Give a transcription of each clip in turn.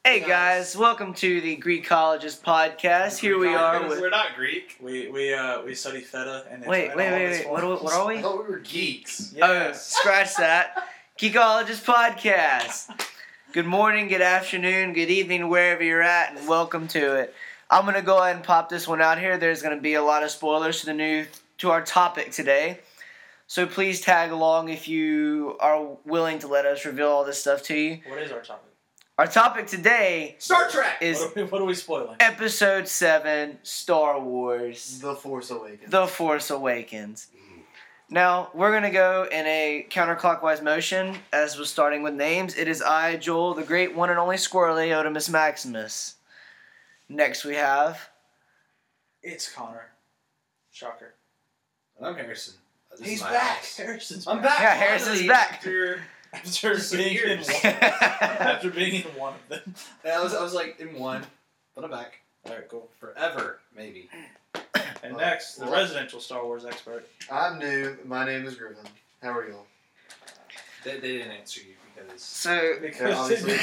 Hey guys, welcome to the Greekologist podcast. Here we are with. We're not Greek. We study feta and Wait. What are we? I thought we were geeks. Oh, scratch that. Geekologist podcast. Good morning, good afternoon, good evening, wherever you're at, and welcome to it. I'm gonna go ahead and pop this one out here. There's gonna be a lot of spoilers to our topic today. So please tag along if you are willing to let us reveal all this stuff to you. What is our topic? Our topic today Star Trek is what are we spoiling? Episode 7, Star Wars. The Force Awakens. The Force Awakens. Now, we're going to go in a counterclockwise motion, as we're starting with names. It is I, Joel, the great one and only Squirrely, Otimus Maximus. Next we have... It's Connor. Shocker. And I'm Harrison. This He's is my back. house. Harrison's I'm back. back. Yeah, Harrison's back. After being in years. one. After being in one of them. I was like in one, but I'm back. Alright, cool. Forever, maybe. And next, the residential Star Wars expert. I'm new. My name is Griffin. How are y'all? They didn't answer you because... So, Because obviously.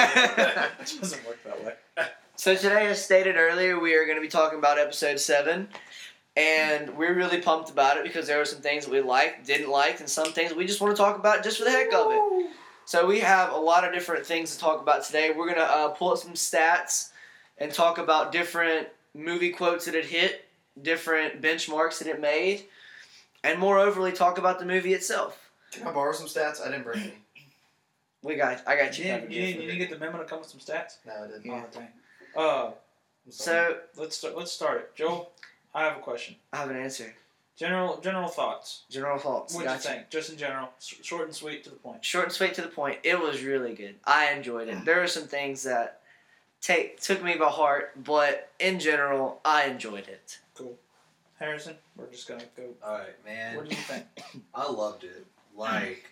it doesn't work that way. so today, as stated earlier, we are going to be talking about Episode 7. And we're really pumped about it because there were some things that we liked, didn't like, and some things we just want to talk about just for the heck of it. So we have a lot of different things to talk about today. We're going to pull up some stats and talk about different movie quotes that it hit, different benchmarks that it made, and more overly talk about the movie itself. Can I borrow some stats? I didn't bring any. I got you. You covered. didn't get the memo to come with some stats? No, I didn't. Yeah. Oh, dang. I'm sorry. So, Let's start it. Joel, I have a question. I have an answer. General thoughts. General thoughts. What do you Gotcha. think? Just in general, short and sweet to the point. Short and sweet to the point. It was really good. I enjoyed it. There were some things that took me by heart, but in general, I enjoyed it. Cool. Harrison, we're just gonna go. Alright, man. What do you think? I loved it. Like,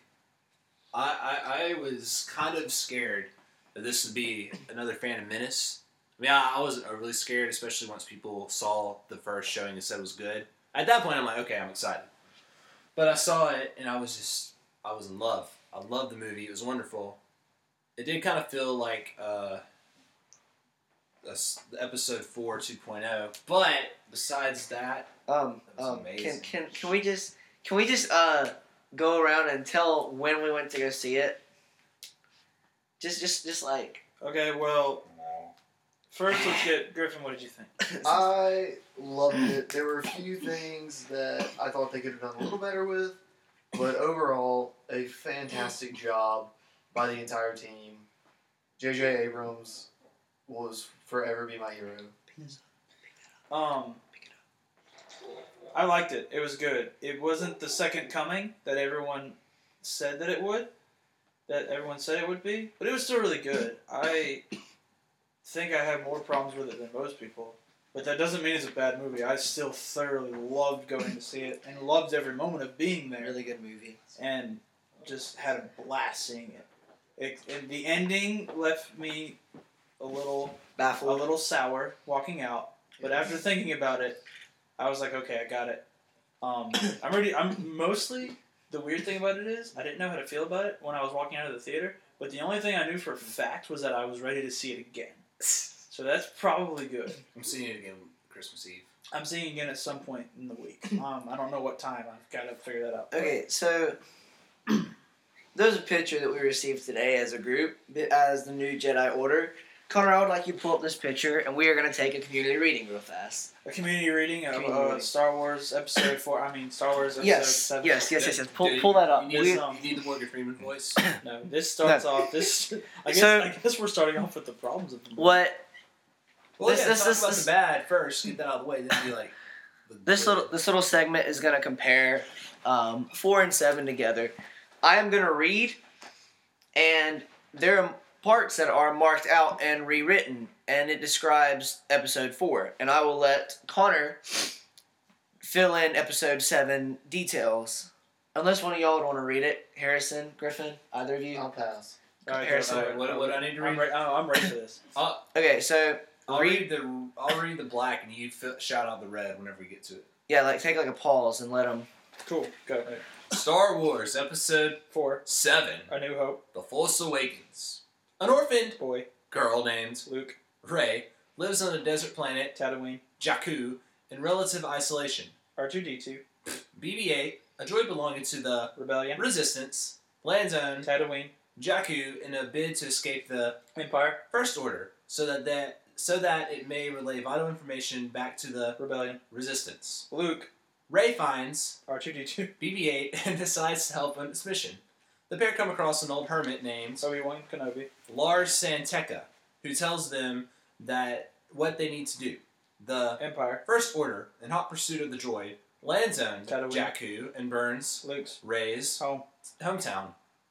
I was kind of scared that this would be another Phantom Menace. I mean, I wasn't overly scared, especially once people saw the first showing and said it was good. At that point, I'm like, okay, I'm excited. But I saw it, and I was in love. I loved the movie. It was wonderful. It did kind of feel like the episode 4 2.0. But besides that, amazing. Can we just go around and tell when we went to go see it? Just like Okay, well, first let's get Griffin. What did you think? I loved it. There were a few things that I thought they could have done a little better with, but overall, a fantastic job by the entire team. J.J. Abrams will forever be my hero. I liked it. It was good. It wasn't the second coming that everyone said that it would. That everyone said it would be, but it was still really good. I think I have more problems with it than most people, but that doesn't mean it's a bad movie. I still thoroughly loved going to see it and loved every moment of being there. really good movie. And just had a blast seeing it. The ending left me a little Baffled. sour walking out, but after thinking about it, I was like, okay, I got it. I'm mostly. The weird thing about it is, I didn't know how to feel about it when I was walking out of the theater, but the only thing I knew for a fact was that I was ready to see it again. So that's probably good. I'm seeing it again Christmas Eve. I'm seeing it again at some point in the week. I don't know what time. I've got to figure that out. Okay, so there's a picture that we received today as a group, as the new Jedi Order. Connor, I would like you to pull up this picture, and we are going to take a community reading real fast. A community reading of Community reading. Star Wars Episode 4. I mean, Star Wars Episode Yes, 7. yes. Pull that up. You We- need the Morgan Freeman voice. No, this starts off. I guess we're starting off with the problems of the movie. what Well, This- yeah, this- talk this- about this- the bad first. Get that out of the way. Then be like this little segment is going to compare 4 and 7 together. I am going to read, and there are parts that are marked out and rewritten, and it describes Episode 4. And I will let Connor fill in Episode 7 details. Unless one of y'all would want to read it. Harrison, Griffin, either of you. I'll pass. All right, Harrison. Joe, What do I need to read? I'm ready for this. Okay, so I'll read the black, and you shout out the red whenever we get to it. yeah, like take like a pause and let them. Cool. Go. Star Wars Episode 4. 7, A New Hope. The Force Awakens. An orphaned Boy. girl named Luke, Rey, lives on a desert planet, Tatooine, Jakku, in relative isolation. R2D2, BB-8, a droid belonging to the Rebellion, Resistance, lands on Tatooine, Jakku in a bid to escape the Empire, First Order, so that it may relay vital information back to the Rebellion, Resistance. Luke, Rey finds R2D2, BB-8 and decides to help on its mission. The pair come across an old hermit named Obi-Wan Kenobi, Lars Santeca, who tells them that what they need to do. The Empire, First Order, in hot pursuit of the droid, lands on Tatooine. Jakku and burns Luke's Rey's home, hometown.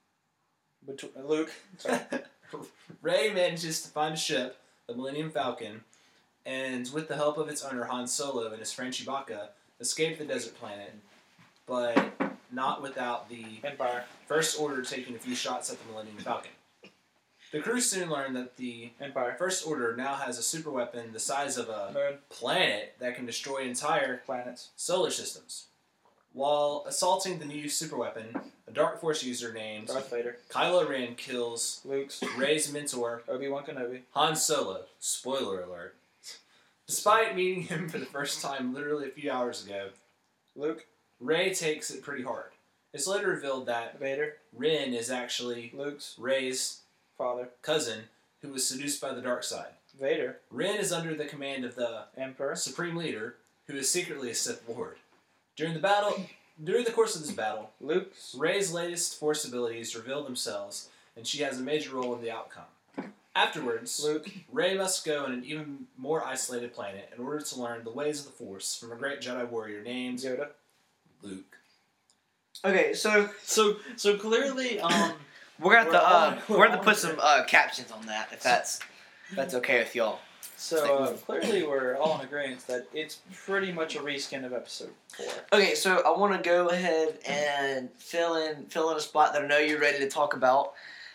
Luke, sorry, Rey manages to find a ship, the Millennium Falcon, and with the help of its owner Han Solo and his friend Chewbacca, escape the desert planet, but not without the Empire, First Order taking a few shots at the Millennium Falcon. The crew soon learn that the Empire, First Order now has a super weapon the size of a Moon, planet that can destroy entire planets, solar systems. While assaulting the new superweapon, a Dark Force user named Darth Vader, Kylo Ren kills Luke's, Rey's mentor, Obi-Wan Kenobi, Han Solo. Spoiler alert. Despite meeting him for the first time literally a few hours ago, Luke, Rey takes it pretty hard. It's later revealed that Vader, Ren is actually Luke's Rey's father, cousin who was seduced by the dark side. Vader, Ren is under the command of the Emperor, Supreme Leader, who is secretly a Sith Lord. During the course of this battle, Luke's, Rey's latest Force abilities reveal themselves, and she has a major role in the outcome. Afterwards, Luke, Rey must go on an even more isolated planet in order to learn the ways of the Force from a great Jedi warrior named Yoda. Luke. Okay, so So clearly, we're gonna have to we're we're gonna on put some captions on that if that's okay with y'all. clearly we're all in agreement that it's pretty much a reskin of episode 4. Okay, so I want to go ahead and fill in a spot that I know you're ready to talk about.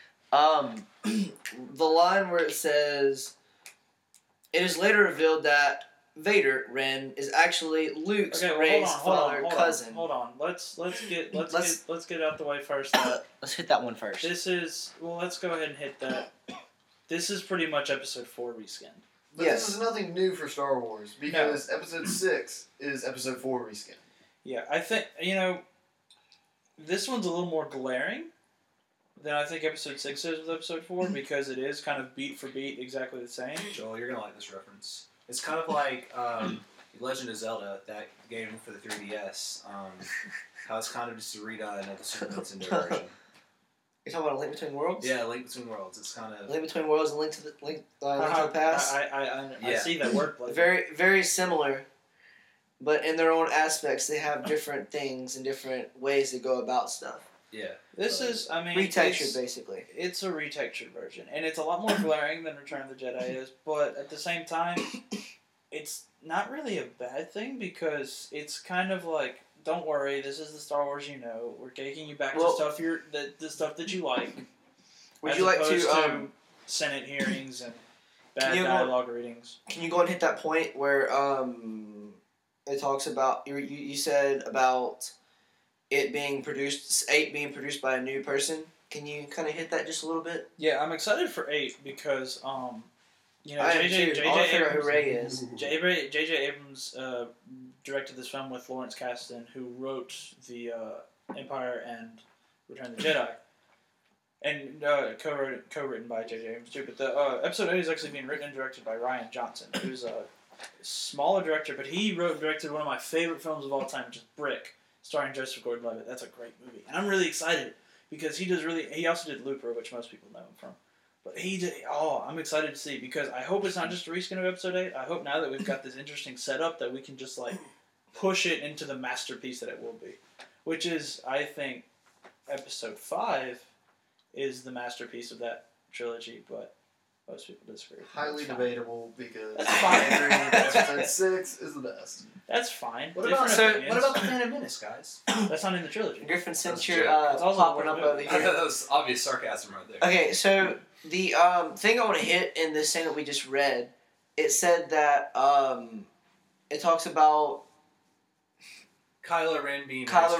The line where it says, "It is later revealed that Vader Ren is actually Luke's Rey's cousin." Hold on. Let's get out the way first. Let's hit that one first. Let's go ahead and hit that. This is pretty much episode 4 reskin. But Yes. this is nothing new for Star Wars because episode 6 is episode 4 reskin. Yeah, I think this one's a little more glaring than I think episode 6 is with episode 4 because it is kind of beat for beat exactly the same. Joel, you're gonna like this reference. It's kind of like Legend of Zelda, that game for the 3DS. How it's kind of just a redone of the Super Nintendo version. You're talking about A Link Between Worlds? Yeah, Link Between Worlds. It's kind of Link Between Worlds and Link to the Past. I see that wordplay. Very, very similar, but in their own aspects, they have different things and different ways to go about stuff. yeah. This is, Retextured, basically. It's a retextured version, and it's a lot more glaring than Return of the Jedi is, but at the same time, it's not really a bad thing because it's kind of like, don't worry, this is the Star Wars you know. We're taking you back to stuff the stuff that you like. Would you like to Senate hearings and bad you dialogue readings? Can you go and hit that point where it talks about you said about it being produced 8 being produced by a new person? Can you kind of hit that just a little bit? Yeah, I'm excited for 8 because I am too. I want to figure out who Rey is. J.J. Abrams directed this film with Lawrence Kasdan, who wrote the Empire and Return of the Jedi, and co-written by J.J. Abrams too. But the episode 8 is actually being written and directed by Rian Johnson, who's a smaller director, but he wrote and directed one of my favorite films of all time, which is Brick, starring Joseph Gordon-Levitt. That's a great movie, and I'm really excited because he also did Looper, which most people know him from. But I'm excited to see because I hope it's not just a reskin of episode 8. I hope now that we've got this interesting setup that we can just like push it into the masterpiece that it will be. Which is, I think, episode 5 is the masterpiece of that trilogy, but most people disagree. Highly debatable because That's I fine. agree that episode 6 is the best. That's fine. What Different about opinions. the Phantom Menace, guys? That's not in the trilogy. Griffin, since That's you're a It's also popping a up movie. over I thought here. that was obvious sarcasm right there. Okay, so the thing I want to hit in this thing that we just read, it said that it talks about Kylo Ren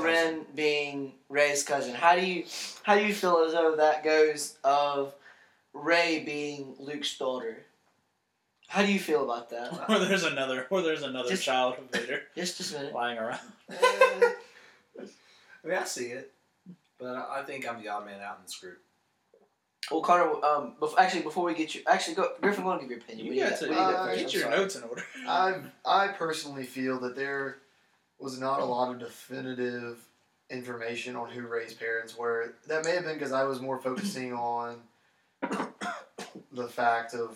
being Rey's cousin. How do you feel as though that goes of Rey being Luke's daughter. How do you feel about that? Or there's another Just- child of Vader Just a minute. lying around. I mean, I see it, but I think I'm the odd man out in this group. Well, Connor, before we get you, go, Griffin, go and give your opinion. You What do got got? to What do you got first? get I'm your sorry. notes in order. I personally feel that there was not a lot of definitive information on who Rey's parents were. That may have been because I was more focusing on the fact of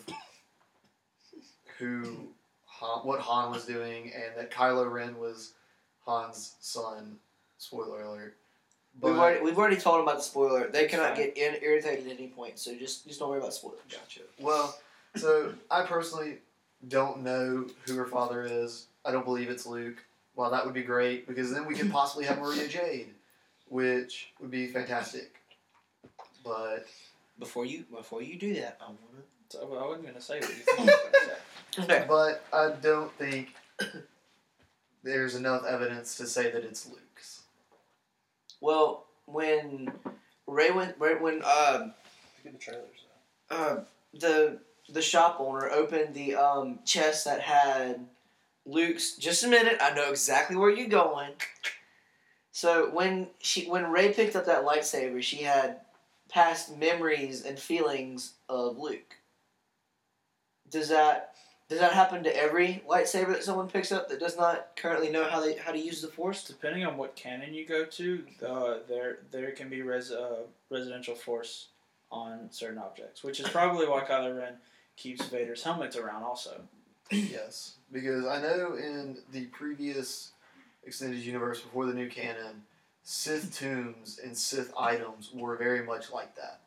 what Han was doing, and that Kylo Ren was Han's son. Spoiler alert. We've already told them about the spoiler. They cannot Fine. get irritated at any point, so just don't worry about spoilers. Gotcha. Well, so I personally don't know who her father is. I don't believe it's Luke. Well, that would be great because then we could possibly have Maria Jade, which would be fantastic. But Before you do that, I wanna. So I wasn't gonna say what you think I was gonna say. Okay. but I don't think there's enough evidence to say that it's Luke's. Well, when Ray went, when Look at the trailers. the shop owner opened the chest that had Luke's. Just a minute, I know exactly where you're going. So when Ray picked up that lightsaber, she had past memories and feelings of Luke. Does that happen to every lightsaber that someone picks up that does not currently know how to use the Force? Depending on what canon you go to, there can be residential force on certain objects, which is probably why Kylo Ren keeps Vader's helmets around also. Yes, because I know in the previous extended universe before the new canon, Sith tombs and Sith items were very much like that.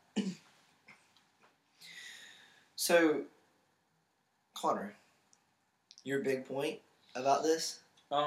So, Connor, your big point about this?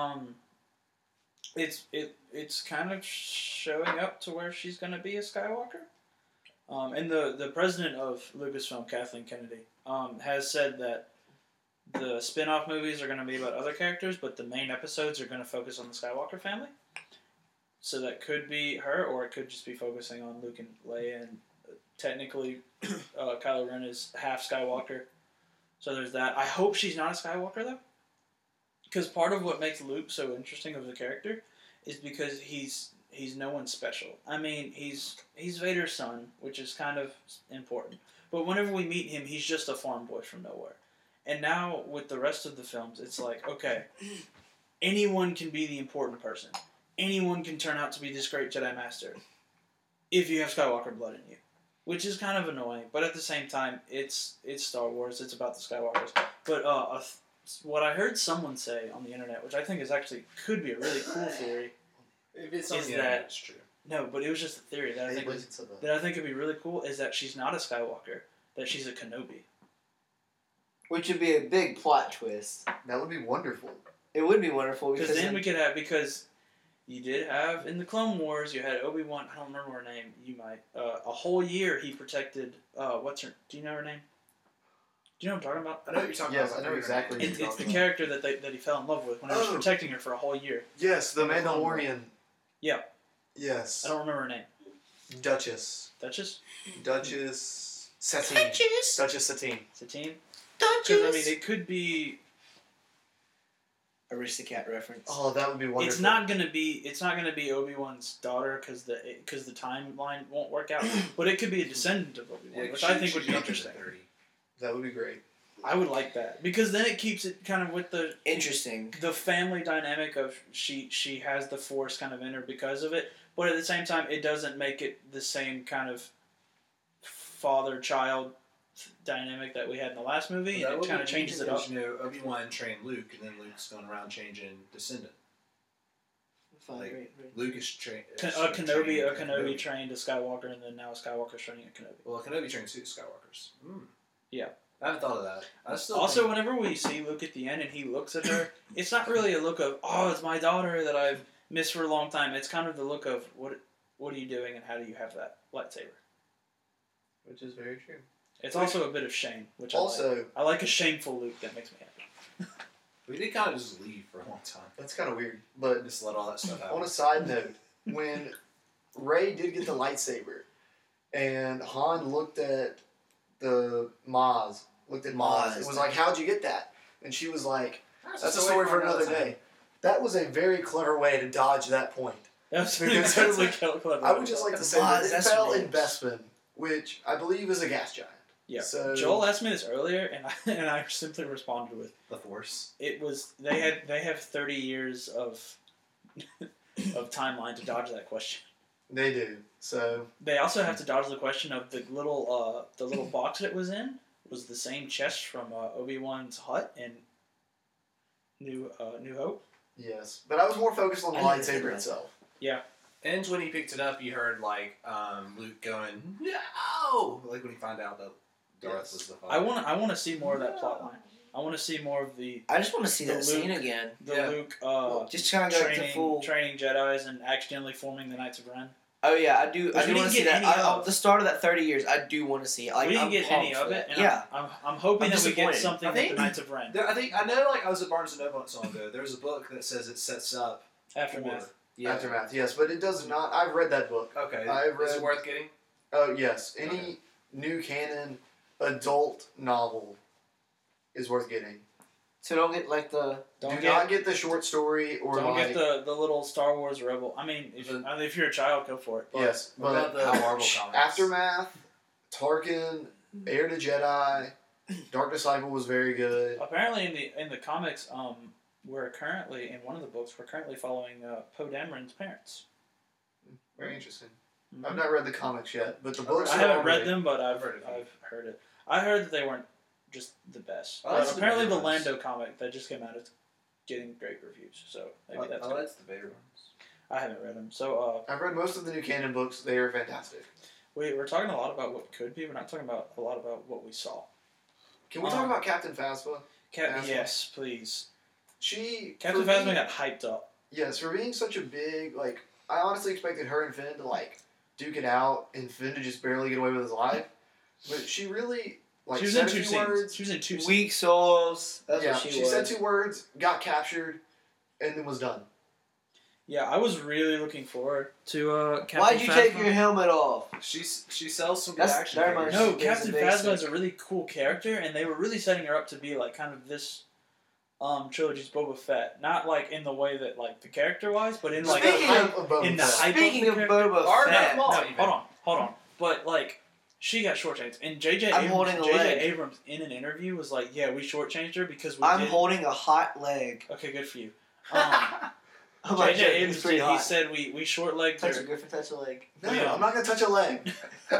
It's kind of showing up to where she's going to be a Skywalker. And the president of Lucasfilm, Kathleen Kennedy, has said that the spin-off movies are going to be about other characters, but the main episodes are going to focus on the Skywalker family. So that could be her, or it could just be focusing on Luke and Leia. And technically, Kylo Ren is half Skywalker. So there's that. I hope she's not a Skywalker, though. Because part of what makes Luke so interesting of a character is because he's no one special. I mean, he's Vader's son, which is kind of important. But whenever we meet him, he's just a farm boy from nowhere. And now, with the rest of the films, it's like, okay, anyone can be the important person. Anyone can turn out to be this great Jedi Master if you have Skywalker blood in you. Which is kind of annoying, but at the same time, it's Star Wars, it's about the Skywalkers. But what I heard someone say on the internet, which I think could be a really cool theory. If it's on Is the that- internet, it's true. No, but it was just a theory that I think could be really cool, is that she's not a Skywalker, that she's a Kenobi. Which would be a big plot twist. That would be wonderful. It would be wonderful Because then we could have, because you did have, in the Clone Wars, you had Obi-Wan, I don't remember her name, you might, a whole year he protected, do you know her name? Do you know what I'm talking about? I know what you're talking Yes, about. I know exactly. It's the character that he fell in love with when he was protecting her for a whole year. Yes, the Mandalorian. Yeah. Yes. I don't remember her name. Duchess. Duchess? Duchess Satine. Duchess Satine. Satine? Because, I mean, it could be... Aristocrat reference. Oh, that would be wonderful. It's not gonna be Obi-Wan's daughter because the timeline won't work out. But it could be a descendant of Obi-Wan, Yeah, which I think would be interesting. That would be great. I would like that because then it keeps it kind of with the Interesting. family dynamic of she has the Force kind of in her because of it, but at the same time it doesn't make it the same kind of father-child dynamic that we had in the last movie, and it kind of changes it up. You know, Obi-Wan trained Luke, and then Luke's going around changing descendant. Fine, Like, great. Luke is trained. A Kenobi trained a Skywalker, and then now a Skywalker's training a Kenobi. Well, a Kenobi trained two Skywalkers. Yeah. I haven't thought of that. I still Also, think, whenever we see Luke at the end and he looks at her, it's not really a look of, oh, it's my daughter that I've missed for a long time. It's kind of the look of, what are you doing and how do you have that lightsaber? Which is very true. It's also a bit of shame, which Also, I like a shameful Luke. That makes me happy. we did kind of just leave for a long time. that's kind of weird. But Just let all that stuff on out. a side note, when Rey did get the lightsaber, and Han looked at the Maz looked at Maz and was like, "How'd you get that?" And she was like, "That's a story for another day." That was a very clever way to dodge that point. That was Because incredibly clever. I would just like to say that it That's fell in names. Bespin, which I believe is a gas giant. Yeah. So Joel asked me this earlier, and I simply responded with, The Force. "It was they have 30 years of of timeline to dodge that question. they do. So They also have to dodge the question of the little box it was in was the same chest from Obi-Wan's hut in New Hope. yes, but I was more focused on the I didn't think lightsaber about itself. And when he picked it up, you heard like Luke going, "No!" Like when he found out that Darth was the father. I want to see more of that plot line. I want to see more of the I just want to see The that scene Luke- again. Luke Just kind of go to full. training Jedi's and accidentally forming the Knights of Ren. Oh yeah, I do. Which I we do want didn't to see get that. any of. The start of that 30 years, I do want to see it. Like, We didn't I'm get any pumped of for it. that. And Yeah. I'm hoping I'm that we get disappointed. something I with the think- Knights of Ren. I know. Like I was at Barnes and Noble not so long ago. There was a book that says it sets up Aftermath. Yeah. Aftermath, yes, but it does not. I've read that book. Okay. I've Is it read- worth getting? Oh yes, any Okay. new canon adult novel is worth getting. So don't get like the. Do Don't not get the short story or Don't like get the little Star Wars Rebel. I mean, if you're a child, go for it. But yes, What but about the Marvel comics? Aftermath, Tarkin, Heir to Jedi, Dark Disciple was very good. apparently in the comics, we're currently in one of the books. We're currently following Poe Dameron's parents. Very interesting. Mhm. I've not read the comics yet, but the books. I are haven't all read great. them, but I've heard of heard it. I heard that they weren't just the best. I like But some apparently, Vader the ones. Lando comic that just came out is getting great reviews. So maybe that's good. that's the Vader ones. I haven't read them. So I've read most of the new canon books. They are fantastic. we're talking a lot about what could be. We're not talking about a lot about what we saw. Can we talk about Captain Phasma? Phasma? Yes, please. She Captain for Phasma being- got hyped up. Yes, for being such a big I honestly expected her and Finn to duke it out, and Finn to just barely get away with his life. But she really She was said in a two few scenes. words. She was in two scenes. Weak souls. That's Yeah, what she was. said 2 words, got captured, and then was done. Yeah, I was really looking forward to Captain Why'd you Phasma. take your helmet off? She sells some good That's action very figures. much- No, There's Captain a basic- Phasma is a really cool character, and they were really setting her up to be kind of this trilogy's Boba Fett. Not in the way that the character wise, but in Speaking the hype of Boba in the Fett. hype Speaking of of the character. Boba Or Fett, not. No, even. hold on. But she got shortchanged, and J.J. I'm Abrams, holding a leg. Abrams in an interview was like, "Yeah, we shortchanged her because we I'm did." holding a hot leg. Okay, good for you. I'm like, J.J. it's Abrams pretty did. He hot. said we short-legged Touch a her. Griffin, touch a leg. No, Yeah. I'm not gonna touch a leg.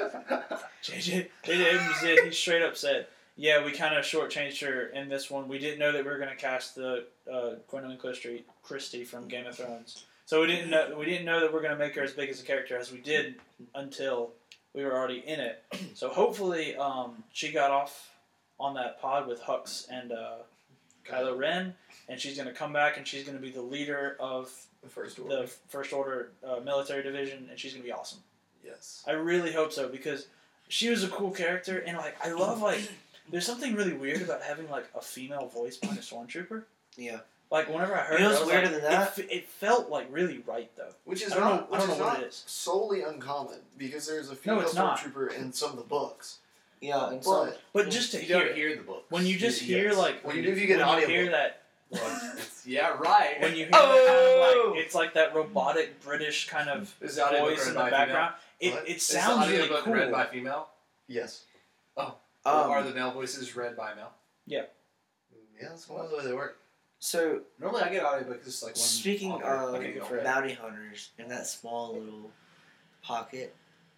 J.J. Abrams did. He straight up said, "Yeah, we kind of shortchanged her in this one. We didn't know that we were going to cast the Gwendolyn Christie from Game of Thrones. So we didn't know that we were going to make her as big as a character as we did until we were already in it. So hopefully, she got off on that pod with Hux and Kylo Ren, and she's going to come back and she's going to be the leader of The First Order. the First Order military division, and she's going to be awesome. Yes. I really hope so, because she was a cool character, and I love there's something really weird about having a female voice behind a stormtrooper. Yeah. Whenever I heard You know it, I what's was weirder than that? It felt really right though. Which is I don't not, know- I which don't is know what not it is. solely uncommon because there's a No, female it's not. stormtrooper in some of the books. Yeah, and so But But just to You don't hear hear the book. when you just hear Yes. When you do, if you get an when audio hear book. that Well, yeah, right. when you hear Oh! that kind of it's like that robotic British kind of Is the audiobook voice read in the by background. What? It Is the sounds really audiobook cool. read by female? Yes. Or are um, the male voices read by male? Yeah, that's one of the way they work. so Normally, I get audiobook just one. speaking author. of Okay, go for it. bounty hunters in that small little pocket,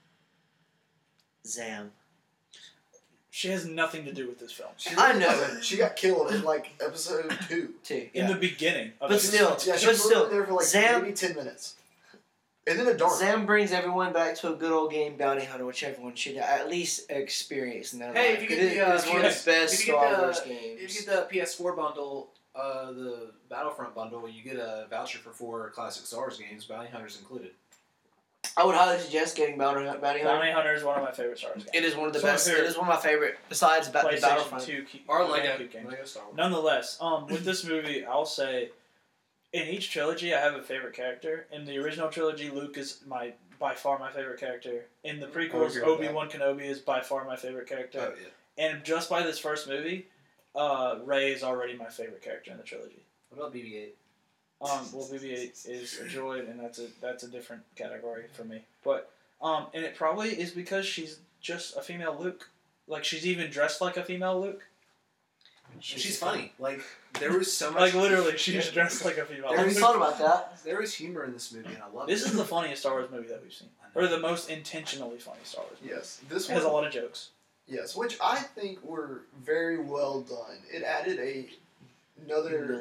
Zam. She has nothing to do with this film. She I really know. doesn't. She got killed in episode 2. Too. In Yeah. the beginning of But it. still, Yeah, she but was still, there for Zam- maybe 10 minutes. And then a dark. Zam brings everyone back to a good old game bounty hunter, which everyone should at least experience in their Hey, life. if you It get is- the, it's one of if the best if you get Star the- Wars If games. you get the PS4 bundle, the Battlefront bundle, you get a voucher for 4 classic Star Wars games, Bounty Hunters included. I would highly suggest getting Bounty Hunter. Bounty Hunter is one of my favorite Star Wars games. It is one of the So best. here- It is one of my favorite, besides the PlayStation Battlefront. 2 Or Lego, game. Lego Star Wars. Nonetheless, with this movie, I'll say, in each trilogy, I have a favorite character. In the original trilogy, Luke is my by far my favorite character. In the I prequels, agree with Obi-Wan Kenobi is by far my favorite character. Oh yeah. And just by this first movie, Rey is already my favorite character in the trilogy. What about BB-8? Well, BB-8 is a droid, and that's a different category for me. But and it probably is because she's just a female Luke. Like, she's even dressed like a female Luke. She's funny. Like, there was so much. Like, literally, she's dressed like a female Have you Luke. thought about that? There was humor in this movie, and I love it. This is the funniest Star Wars movie that we've seen. Or the most intentionally funny Star Wars movie. Yes, this It has a one. lot of jokes. Yes, which I think were very well done. It added another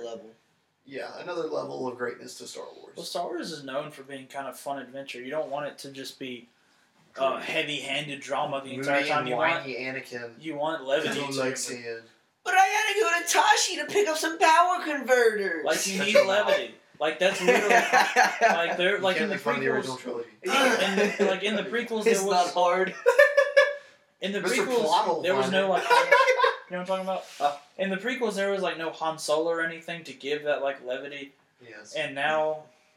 level of greatness to Star Wars. Well, Star Wars is known for being kind of fun adventure. You don't want it to just be heavy-handed drama the entire Moody time. and whiny Anakin. You want levity. Don't to like your movie. sand. But I gotta go to Tashi to pick up some power converters. Like, you Shut need your mouth. levity. Like, that's literally like they're like You in the can't make fun of the original prequels. trilogy. Like in the prequels, there It's not was hard. in the Mr. prequels Plottle there was find no it. like. You know what I'm talking about? In the prequels, there was like no Han Solo or anything to give that like levity, Yes. and now,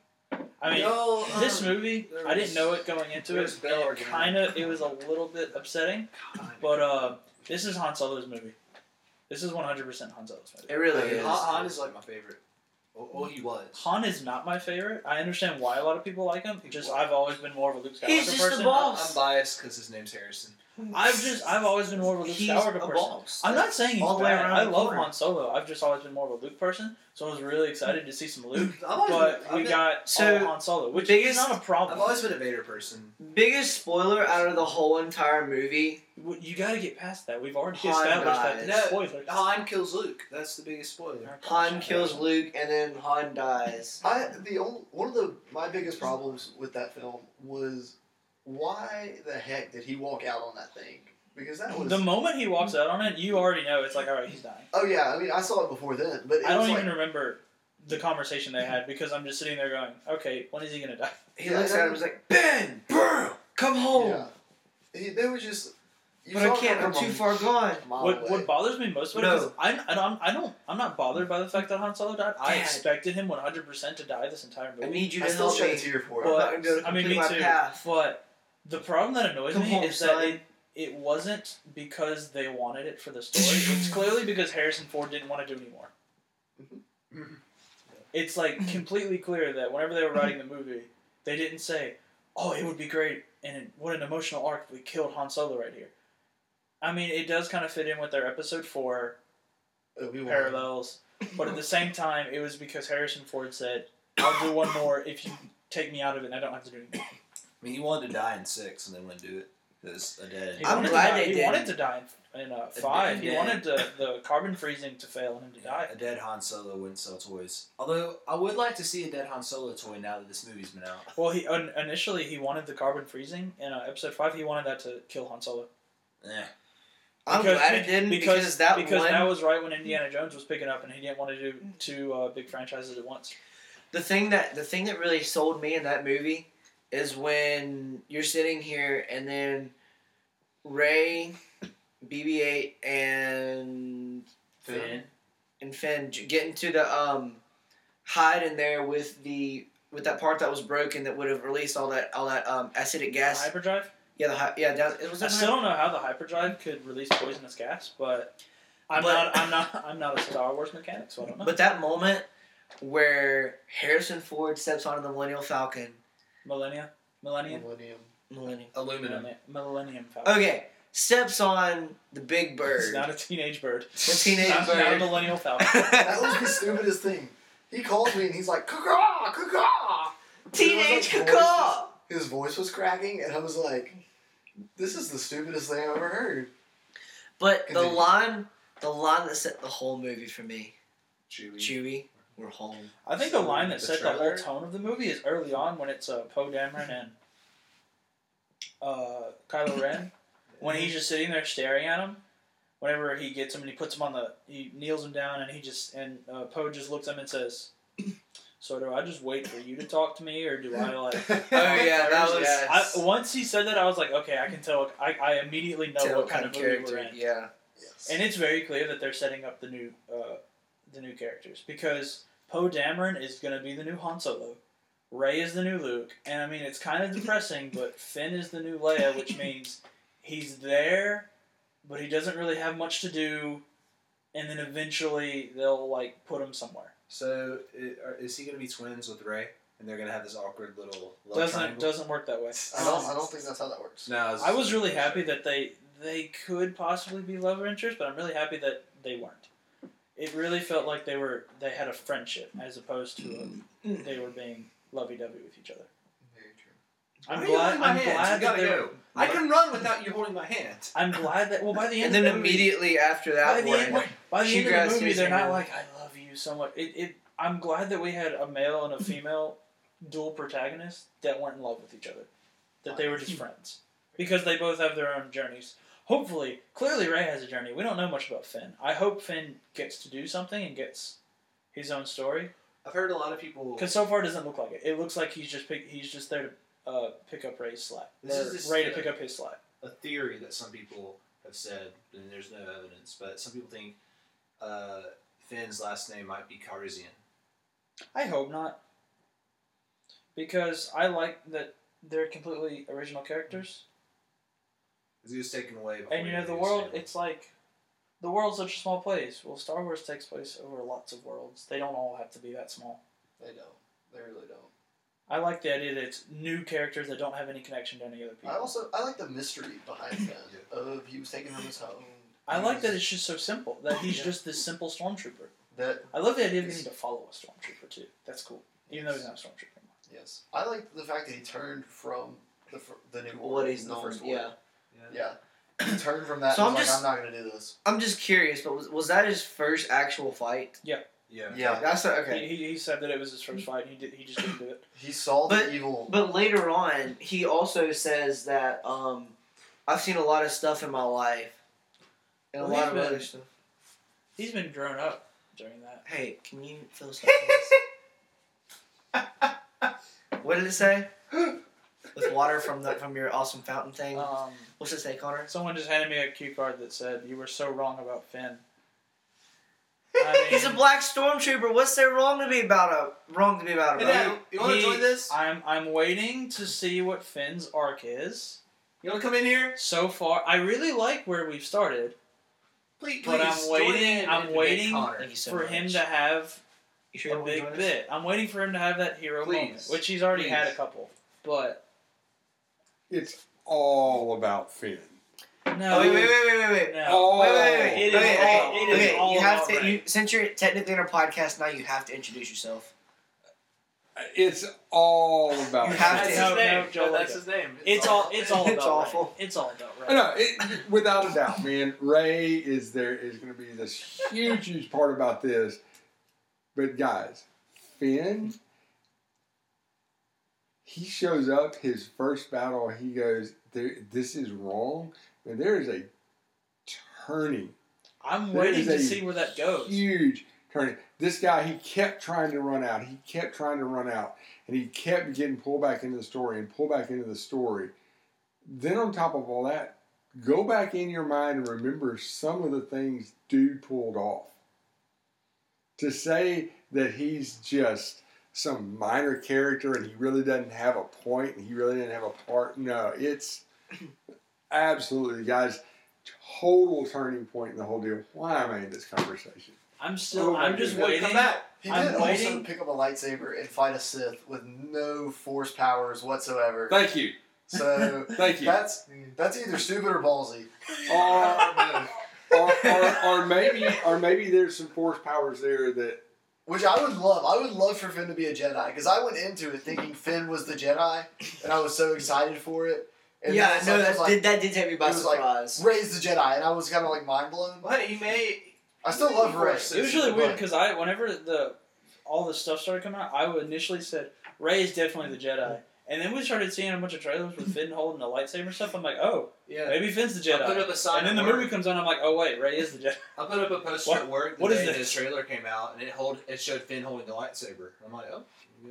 I mean, No, this movie, there I didn't was- know it going into there it. was Bell And argument. it was a little bit upsetting, but this is Han Solo's movie. This is 100% Han Solo's movie. It really is. Han is like my favorite. Well, he was. Han is not my favorite. I understand why a lot of people like him. Just I've always been more of a Luke Skywalker He's just person. the boss. I'm biased because his name's Harrison. I've always been more of a Luke He's Skywalker a person. boss. I'm not saying he's All the way bad. around I the love corner. Han Solo. I've just always been more of a Luke person, so I was really excited to see some Luke. I've But we got So, all Han Solo, which biggest- is not a problem. I've always been a Vader person. Biggest spoiler out of the whole entire movie. You got to get past that. We've already Han established dies. that. No, Spoilers. Han kills Luke. That's the biggest spoiler. Han kills Luke, and then Han dies. One of my biggest problems with that film was why the heck did he walk out on that thing? Because that was The moment he walks out on it, you already know it's like, all right, he's dying. oh yeah, I mean I saw it before then, but it I was don't like, even remember the conversation they had because I'm just sitting there going, okay, when is he gonna die? He Yeah, looks that at him and was- is like, Ben, bro, come home. yeah. They were just. you But I saw it can't. come I'm too from far gone. a mile What away. what bothers me most about it No. is I'm not bothered by the fact that Han Solo died. I Dad. expected him 100% to die this entire I movie. need you I to still help shed me. a tear for it. But- I'm not gonna I mean, complete me my too. path. But the problem that annoys Come me home, is son. that it wasn't because they wanted it for the story. It's clearly because Harrison Ford didn't want to do anymore. Mhm. It's like completely clear that whenever they were writing the movie, they didn't say, "Oh, it would be great and what an emotional arc if we killed Han Solo right here." I mean, it does kind of fit in with their Episode 4 Obi-Wan. parallels, but at the same time, it was because Harrison Ford said, "I'll do one more if you take me out of it and I don't have to do anything." I mean, he wanted to die in 6 and then wouldn't do it because a dead. He I'm wanted glad to die, they he didn't. wanted to die in 5. He dead. wanted the carbon freezing to fail and him to die. A dead Han Solo wouldn't sell toys. Although I would like to see a dead Han Solo toy now that this movie's been out. Well, he initially he wanted the carbon freezing in Episode 5. He wanted that to kill Han Solo. Yeah. I'm glad it didn't because that one. was right when Indiana Jones was picking up, and he didn't want to do two big franchises at once. The thing that really sold me in that movie is when you're sitting here and then Ray, BB-8, and Finn get into the hide in there with that part that was broken that would have released all that acidic gas. Hyperdrive. Yeah, it was. I still don't know how the hyperdrive could release poisonous gas, but I'm not a Star Wars mechanic, so I don't know. But that moment where Harrison Ford steps onto the Millennium Falcon. Millennium. Millennium. Falcon. Okay, steps on the big bird. It's not a teenage bird. The teenage Not a bird. millennial falcon. That was the stupidest thing. He called me and he's like, "Caw, caw." Teenage His voice caw. was- His voice was cracking, and I was like, "This is the stupidest thing I've ever heard." But the Continue. line that set the whole movie for me, Chewie. Chewie, we're home. I think the line that The set the whole trailer? tone of the movie is early on when it's Poe Dameron and Kylo Ren. When he's just sitting there staring at him, whenever he gets him and he puts him he kneels him down and Poe just looks at him and says, "So do I just wait for you to talk to me, or do I like?" Oh yeah, that was Yes. Once he said that, I was like, okay, I can tell. I immediately know tell what kind of movie character. we're in, Yeah. Yes. and it's very clear that they're setting up the new characters because Poe Dameron is going to be the new Han Solo. Rey is the new Luke, and I mean it's kind of depressing, but Finn is the new Leia, which means he's there, but he doesn't really have much to do, and then eventually they'll like put him somewhere. So, is he going to be twins with Rey? And they're going to have this awkward little love triangle? Doesn't work that way. I don't think that's how that works. No, I was really happy that they could possibly be love interests, but I'm really happy that they weren't. It really felt like they had a friendship as opposed to they were being lovey-dovey with each other. Very true. I'm Why are you holding my I'm hands? glad You gotta that go. I can run without you holding my hand. I'm glad that by the end And then of the movie, immediately after that by the she end of grabs the movie, his they're not hand. like I love you so much. I'm glad that we had a male and a female dual protagonists that weren't in love with each other. That they were just friends. Because they both have their own journeys. Hopefully, clearly Rey has a journey. We don't know much about Finn. I hope Finn gets to do something and gets his own story. I've heard a lot of people. Because so far it doesn't look like it. It looks like he's just there to pick up Rey's slack. This is just Rey to pick up his slack. A theory that some people have said, and there's no evidence, but some people think Finn's last name might be Calrissian. I hope not. Because I like that they're completely original characters. Because he was taken away before And he the introduced world, him. it's like, the world's such a small place. Well, Star Wars takes place over lots of worlds. They don't all have to be that small. They don't. They really don't. I like the idea that it's new characters that don't have any connection to any other people. I like the mystery behind that. Of he was taken from his home. I like that it's just so simple. That he's just this simple stormtrooper. That I love the idea of getting to follow a stormtrooper too. That's cool. Even though he's not a stormtrooper anymore. yes, I like the fact that he turned from the new What order, he's the known, first yeah. order. Yeah. He turned from that So and was I'm like, I'm not going to do this. I'm just curious, but was that his first actual fight? Yeah. Yeah. That's okay. He said that it was his first fight. And he just didn't do it. He saw But- the evil. But later on, he also says that I've seen a lot of stuff in my life, and a Well, lot of he's other been- stuff. He's been grown up during that. Hey, can you fill some What did it say? With water from your awesome fountain thing. What's it say, Connor? Someone just handed me a cue card that said, "You were so wrong about Finn." I mean, He's a black stormtrooper. What's there wrong to be about him? Hey, Dad, you want to join this? I'm waiting to see what Finn's arc is. You want to come in here? So far, I really like where we've started, Please, but I'm join waiting. in I'm and debate waiting Connor. Thank you so for much. him to have You sure you a want to big join us? bit. I'm waiting for him to have that hero Please. moment, which he's already had a Please. couple. But It's all about Finn. no, Oh, wait. no. Oh. Wait. It is Okay, all- okay, it is okay, all you have about to. Rey. You, since you're technically in our podcast now, you have to introduce yourself. It's all about You have Finn. to- No, his name. no, Joe, That's like his name. It's all about It's Rey. awful. It's all about Rey. No, without a doubt, man. Ray is going to be this huge part about this. But guys, Finn, he shows up his first battle. He goes, "This is wrong." And there is a turning, I'm There waiting is to a see where that goes. huge turning. This guy, he kept trying to run out. He kept trying to run out, and he kept getting pulled back into the story and pulled back into the story. Then on top of all that, go back in your mind and remember some of the things dude pulled off. To say that he's just some minor character and he really doesn't have a point and he really didn't have a part, no, it's absolutely, guys, total turning point in the whole deal. Why am I in this conversation? I'm Oh my I'm just goodness. waiting. Come back. He I'm did also waiting. pick up a lightsaber and fight a Sith with no force powers whatsoever. Thank you. So Thank you. that's either stupid or ballsy. Or maybe there's some force powers there that Which I would love. I would love for Finn to be a Jedi because I went into it thinking Finn was the Jedi, and I was so excited for it. And then Yeah, it's no, like- it's like, that did take me by it was like, surprise. Rey's the Jedi, and I was kind of like mind blown. Well, hey, you may. I still love Rey. It was really weird because whenever all the stuff started coming out, I initially said Rey is definitely the Jedi, and then we started seeing a bunch of trailers with Finn holding the lightsaber and stuff. I'm like, oh, Yeah. maybe Finn's the I put Jedi. up a sign. And then the at work. movie comes on, I'm like, oh wait, Rey is the Jedi. I put up a poster What- at work the what is day this? the trailer came out, and it showed Finn holding the lightsaber. I'm like, oh.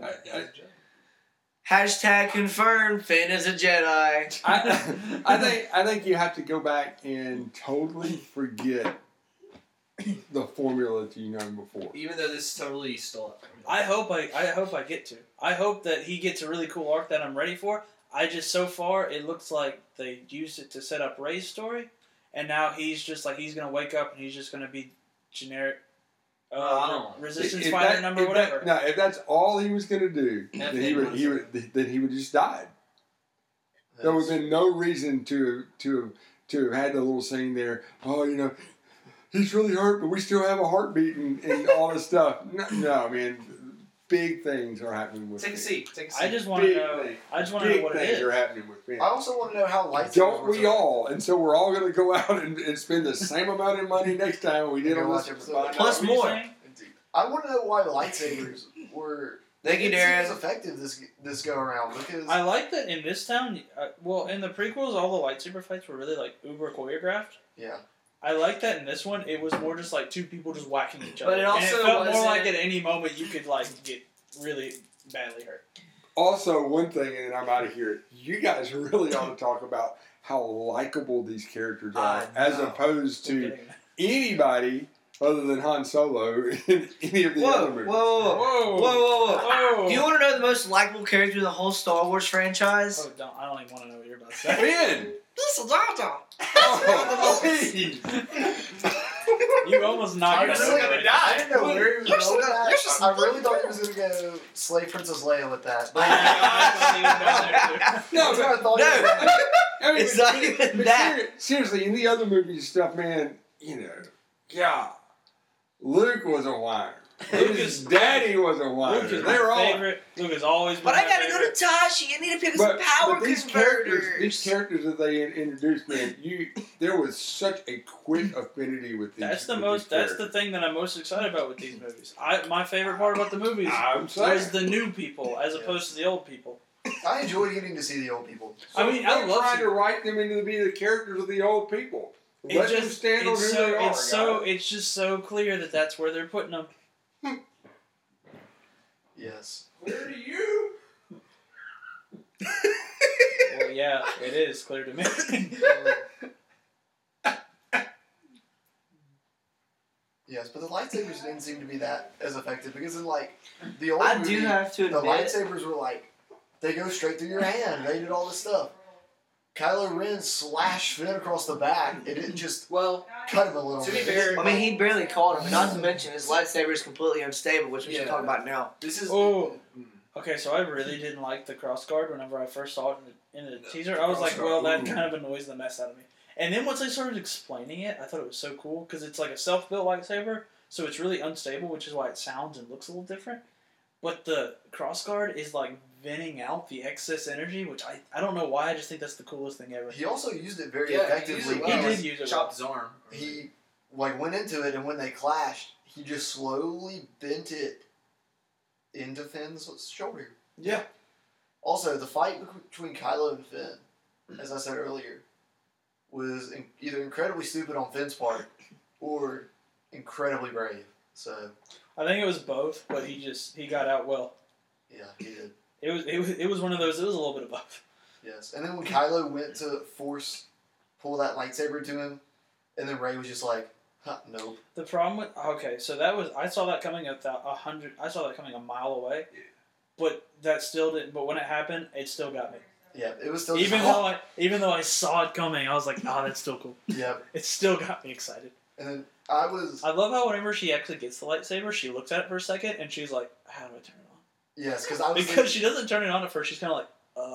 Hashtag confirmed. Finn is a Jedi. I think you have to go back and totally forget the formula that you've known before. Even though this totally stole it from me. I hope I get to. I hope that he gets a really cool arc that I'm ready for. I just so far it looks like they used it to set up Ray's story, and now he's just like he's gonna wake up and he's just gonna be generic. I don't want Resistance If fighter that- number if whatever. if that's all he was going to do, then F he would just died. There would have been no reason to have had the little scene there. Oh, he's really hurt, but we still have a heartbeat and all this stuff. No, man, big things are happening with Take a Finn. seat. Take a seat. I just want to Big know. things. I just want to know Big what it things is. are happening with Finn. I also want to know how lightsabers. Don't were we so- all? And so we're all going to go out and spend the same amount of money next time we did Go on watch this. episode. Plus What were you more. saying? I want to know why lightsabers were. Thank you, it Darren. seems effective this go around because I like that in this town. Well, in the prequels, all the lightsaber fights were really like uber choreographed. yeah. I like that in this one. It was more just like two people just whacking each But other. it and also it felt more wasn't- like at any moment you could like get really badly hurt. Also, one thing, and I'm out of here. You guys really ought to talk about how likable these characters are, I as know. opposed We're to getting there. anybody other than Han Solo in any of the Whoa, other whoa, movies. whoa, whoa, Whoa. whoa, whoa. Oh. Do you want to know the most likable character in the whole Star Wars franchise? Oh, I don't even want to know what you're about to say. Finn! This is Jar Oh, please. You almost knocked You're it still over. gonna it. die. I didn't know where he was You're going with so- that. you're so- I really thought he was going to go slay Princess Leia with that. But No, that's where I but, thought he was No. going. I mean, It's not even but that. seriously, in the other movies stuff, man, yeah, Luke was a whiner. His daddy was a whiner. Luke is They were my all. favorite. Luke has always been But I my gotta go favorite. to Tashi. I need to pick some power these converters. characters that they introduced, man, there was such a quick affinity with these. That's the with most. these That's the characters. thing that I'm most excited about with these movies. My favorite part about the movies I'm saying. was the new people as opposed to the old people. I enjoyed getting to see the old people. I mean, I They're love trying to- to write them into be the characters of the old people. It Let them just stand on who it's they so are. it's so guys. it's just so clear that that's where they're putting them. Yes. Where do you? Well, yeah, it is clear to me. Yes, but the lightsabers didn't seem to be that as effective because in like the old I movie, do have to the admit, lightsabers were like they go straight through your hand. They did all this stuff. Kylo Ren slashed Finn across the back. It didn't just Well, cut him a little to be bit. fair, I mean, he barely caught him. Not to mention, his lightsaber is completely unstable, which we should Yeah. talk about now. this is. Oh. Okay, so I really didn't like the cross guard whenever I first saw it in the teaser. I was like, well, that kind of annoys the mess out of me. And then once I started explaining it, I thought it was so cool because it's like a self-built lightsaber, so it's really unstable, which is why it sounds and looks a little different. But the cross guard is like venting out the excess energy, which I don't know why. I just think that's the coolest thing ever. He also used it very Yeah, effectively. He well. did use it. Chopped his arm. He like went into it, and when they clashed, he just slowly bent it into Finn's shoulder. Yeah. Also, the fight between Kylo and Finn, as I said earlier, was either incredibly stupid on Finn's part or incredibly brave. So, I think it was both, but he got out well. yeah, he did. It was one of those. It was a little bit of both. Yes. And then when Kylo went to pull that lightsaber to him, and then Rey was just like, huh, nope. The problem with so that was I saw that coming at 100. I saw that coming a mile away, but that still didn't. But when it happened, it still got me. Yeah, it was still Even though I saw it coming, I was like, oh, that's still cool. Yeah. It still got me excited. And then I was, I love how whenever she actually gets the lightsaber, she looks at it for a second and she's like, how do I turn it on? yes, because I was Because she doesn't turn it on at first. She's kind of like,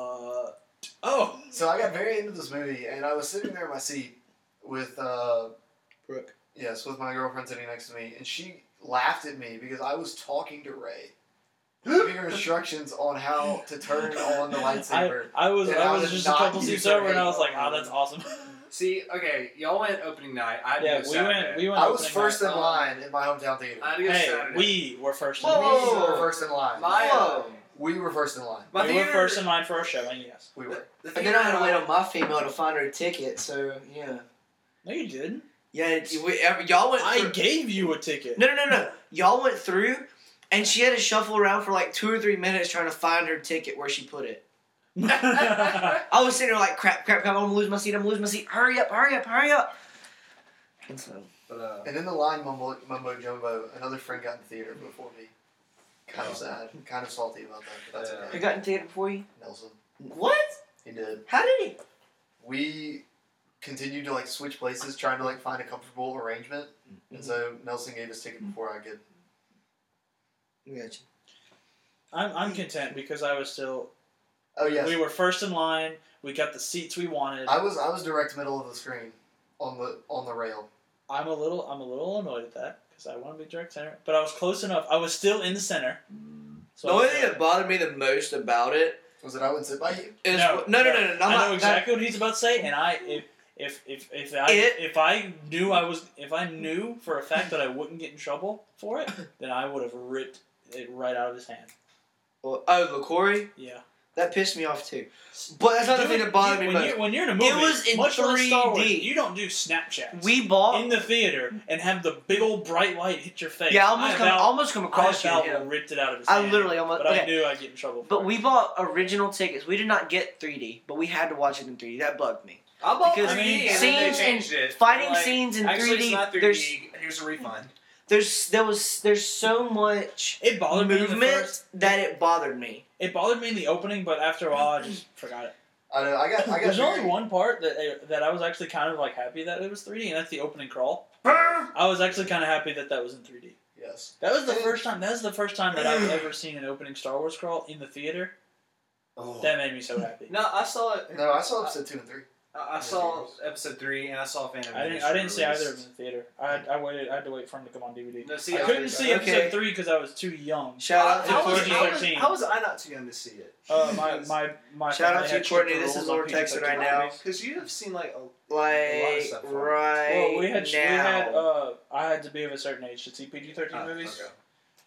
oh. So I got very into this movie, and I was sitting there in my seat with, Brooke. yes, with my girlfriend sitting next to me, and she laughed at me because I was talking to Rey, giving her instructions on how to turn on the lightsaber. I was And I was did just a not couple use seats her over and I was like, hand. oh, that's awesome. See, okay, y'all went opening night. I had to Yeah, go Saturday. we went. I was opening first night. in line in my hometown theater. I had to go Hey, Saturday. we were first in Whoa, line. whoa, We whoa. were first in line. My, Whoa. We were first in line. my We were theater- first in line for our showing, yes. We were. the And then I had to theater- wait on my female to find her a ticket, so yeah. No, you didn't. Yeah, y'all went I through. gave you a ticket. No. Y'all went through, and she had to shuffle around for like 2 or 3 minutes trying to find her ticket where she put it. I was sitting there like, crap, I'm gonna lose my seat, Hurry up. And so, But And in the line mumbo jumbo, another friend got in theater before me. Kind of sad. Kind of salty about that, but that's Yeah. Who okay. got in theater for you? Nelson. What? He did. How did he? We continued to like switch places, trying to like find a comfortable arrangement, and so Nelson gave his ticket before I could. Gotcha. I'm content because I was still. Oh yes, We were first in line. We got the seats we wanted. I was direct middle of the screen, on the rail. I'm a little annoyed at that because I want to be direct center, but I was close enough. I was still in the center. So The I only was thing there. that bothered me the most about it Was it I wouldn't sit by you? is No. no. I know not exactly what he's about to say, and if I knew for a fact that I wouldn't get in trouble for it, then I would have ripped it right out of his hand. Oh, LaCory? Yeah. That pissed me off too. But that's not the thing that bothered me when most. when you're in a movie, was in much like Star Wars, 3D. you don't do Snapchats. We bought. in the theater and have the big old bright light hit your face. Yeah, I almost come across you. I and hit him. ripped it out of his I hand. literally almost. But I Okay. knew I'd get in trouble. For But it. we bought original tickets. We did not get 3D, but we had to watch it in 3D. That bugged me. I bought Because 3D and then scenes they changed and it. fighting Like, scenes in actually, 3D, It's not 3D. Here's a refund. There's so much It bothered me in the movement first. that it bothered me. It bothered me in the opening, but after a while, I just forgot it. I know. I got. There's only very- one part that I was actually kind of like happy that it was 3D, and that's the opening crawl. I was actually kind of happy that was in 3D. Yes. That was the first time. That was the first time that I've ever seen an opening Star Wars crawl in the theater. Oh. That made me so happy. No, I saw it. No, I saw episode 2 and 3. I saw episode 3 and I saw Phantom Menace I didn't see released. either of them in the theater. I had to wait for them to come on DVD. No, see, I couldn't see Okay. episode 3 because I was too young. Shout out to how was, Courtney. how, was, PG-13. how was I not too young to see it? My Shout out family to had Courtney, stricter this is rules on Lord texting PG-13 right now. movies. Because you have seen like a lot of Like stuff from it. right Well, we had now. I had to be of a certain age to see PG-13 movies. Okay.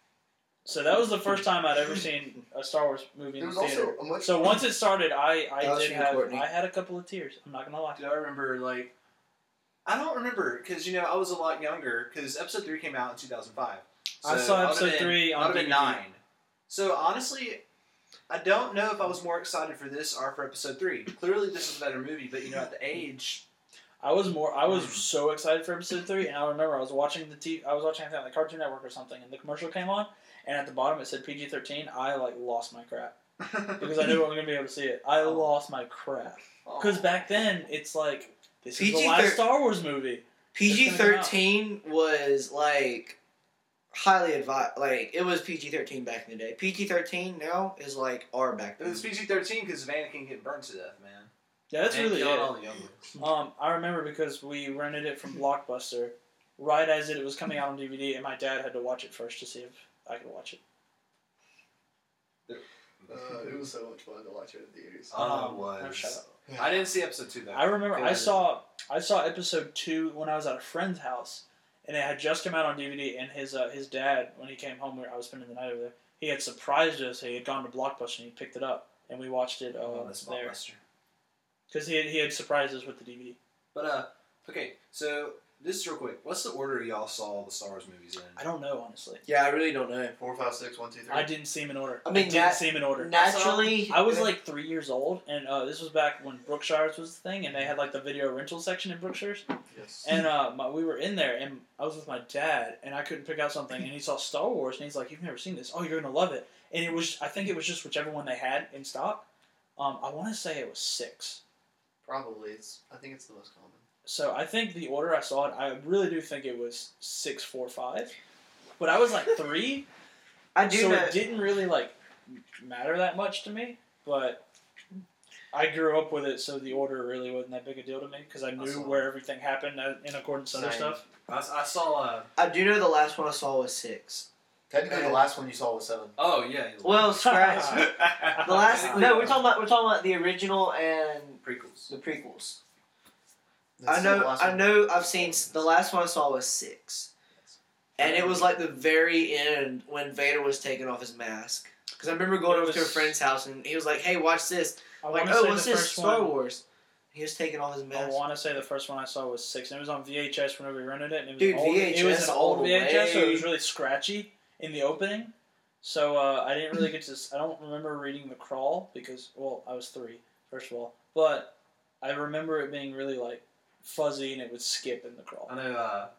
So that was the first time I'd ever seen a Star Wars movie in There the was theater. also a much. So once it started, I That was from Courtney. had a couple of tears. I'm not gonna lie. Do I remember like? I don't remember because I was a lot younger because episode 3 came out in 2005. I saw would've episode been- 3 on I would have been DVD. 9. So honestly, I don't know if I was more excited for this or for episode 3. Clearly, this is a better movie, but at the age. I was so excited for episode 3, and I remember I was watching I think on the Cartoon Network or something, and the commercial came on, and at the bottom it said PG-13. I lost my crap because I knew I wasn't gonna be able to see it. I lost my crap because back then it's like this is the PG-13 last Star Wars movie. PG-13 was like highly advised. Like it was PG-13 back in the day. PG-13 now is like R back It then. was PG-13 because Anakin getting burned to death, man. Yeah, that's And really killing it. all the young ones. I remember because we rented it from Blockbuster right as it was coming out on DVD, and my dad had to watch it first to see if I could watch it. It was so much fun to watch it in theaters. Oh, shut up. I didn't see episode 2 though. I remember I Good. saw episode 2 when I was at a friend's house, and it had just come out on DVD. And his dad, when he came home, I was spending the night over there. He had surprised us. He had gone to Blockbuster and he picked it up, and we watched it Oh, that's there Blockbuster. because he had surprised us with the DVD. But okay, so this real quick. What's the order y'all saw the Star Wars movies in? I don't know honestly. Yeah, I really don't know. 4, 5, 6, 1, 2, 3. I didn't see him in order. I mean, didn't see him in order. Naturally, I was like 3 years old, and this was back when Brookshire's was the thing, and they had like the video rental section in Brookshire's. Yes. And we were in there, and I was with my dad, and I couldn't pick out something, and he saw Star Wars, and he's like, "You've never seen this? Oh, you're gonna love it." And I think it was just whichever one they had in stock. I want to say it was 6. Probably. I think it's the most common. So I think the order I saw it, I really do think it was 6, 4, 5. But I was like 3, I do so know. it didn't really like matter that much to me. But I grew up with it, so the order really wasn't that big a deal to me because I knew Awesome. where everything happened in accordance to other Same. stuff. I saw. I do know the last one I saw was 6. Technically, the last one you saw was 7. Oh yeah. Well, scratch. The last. Technically, No, we're talking about the original and prequels. the prequels. That's I still know. the last I one. know. I've seen the last one I saw was 6, and it was like the very end when Vader was taking off his mask. Because I remember going It over to a was- friend's house and he was like, "Hey, watch this." I I'm like, wanna "Oh, say what's the this? first Star one- Wars." He was taking off his I mask. want to say the first one I saw was 6, and it was on VHS whenever we rented it. And it was Dude, an old, it was VHS an all old the VHS, so it way. was really scratchy in the opening. So I didn't really get to. I don't remember reading the crawl because, well, I was 3, first of all. But I remember it being really like fuzzy, and it would skip in the crawl. I know.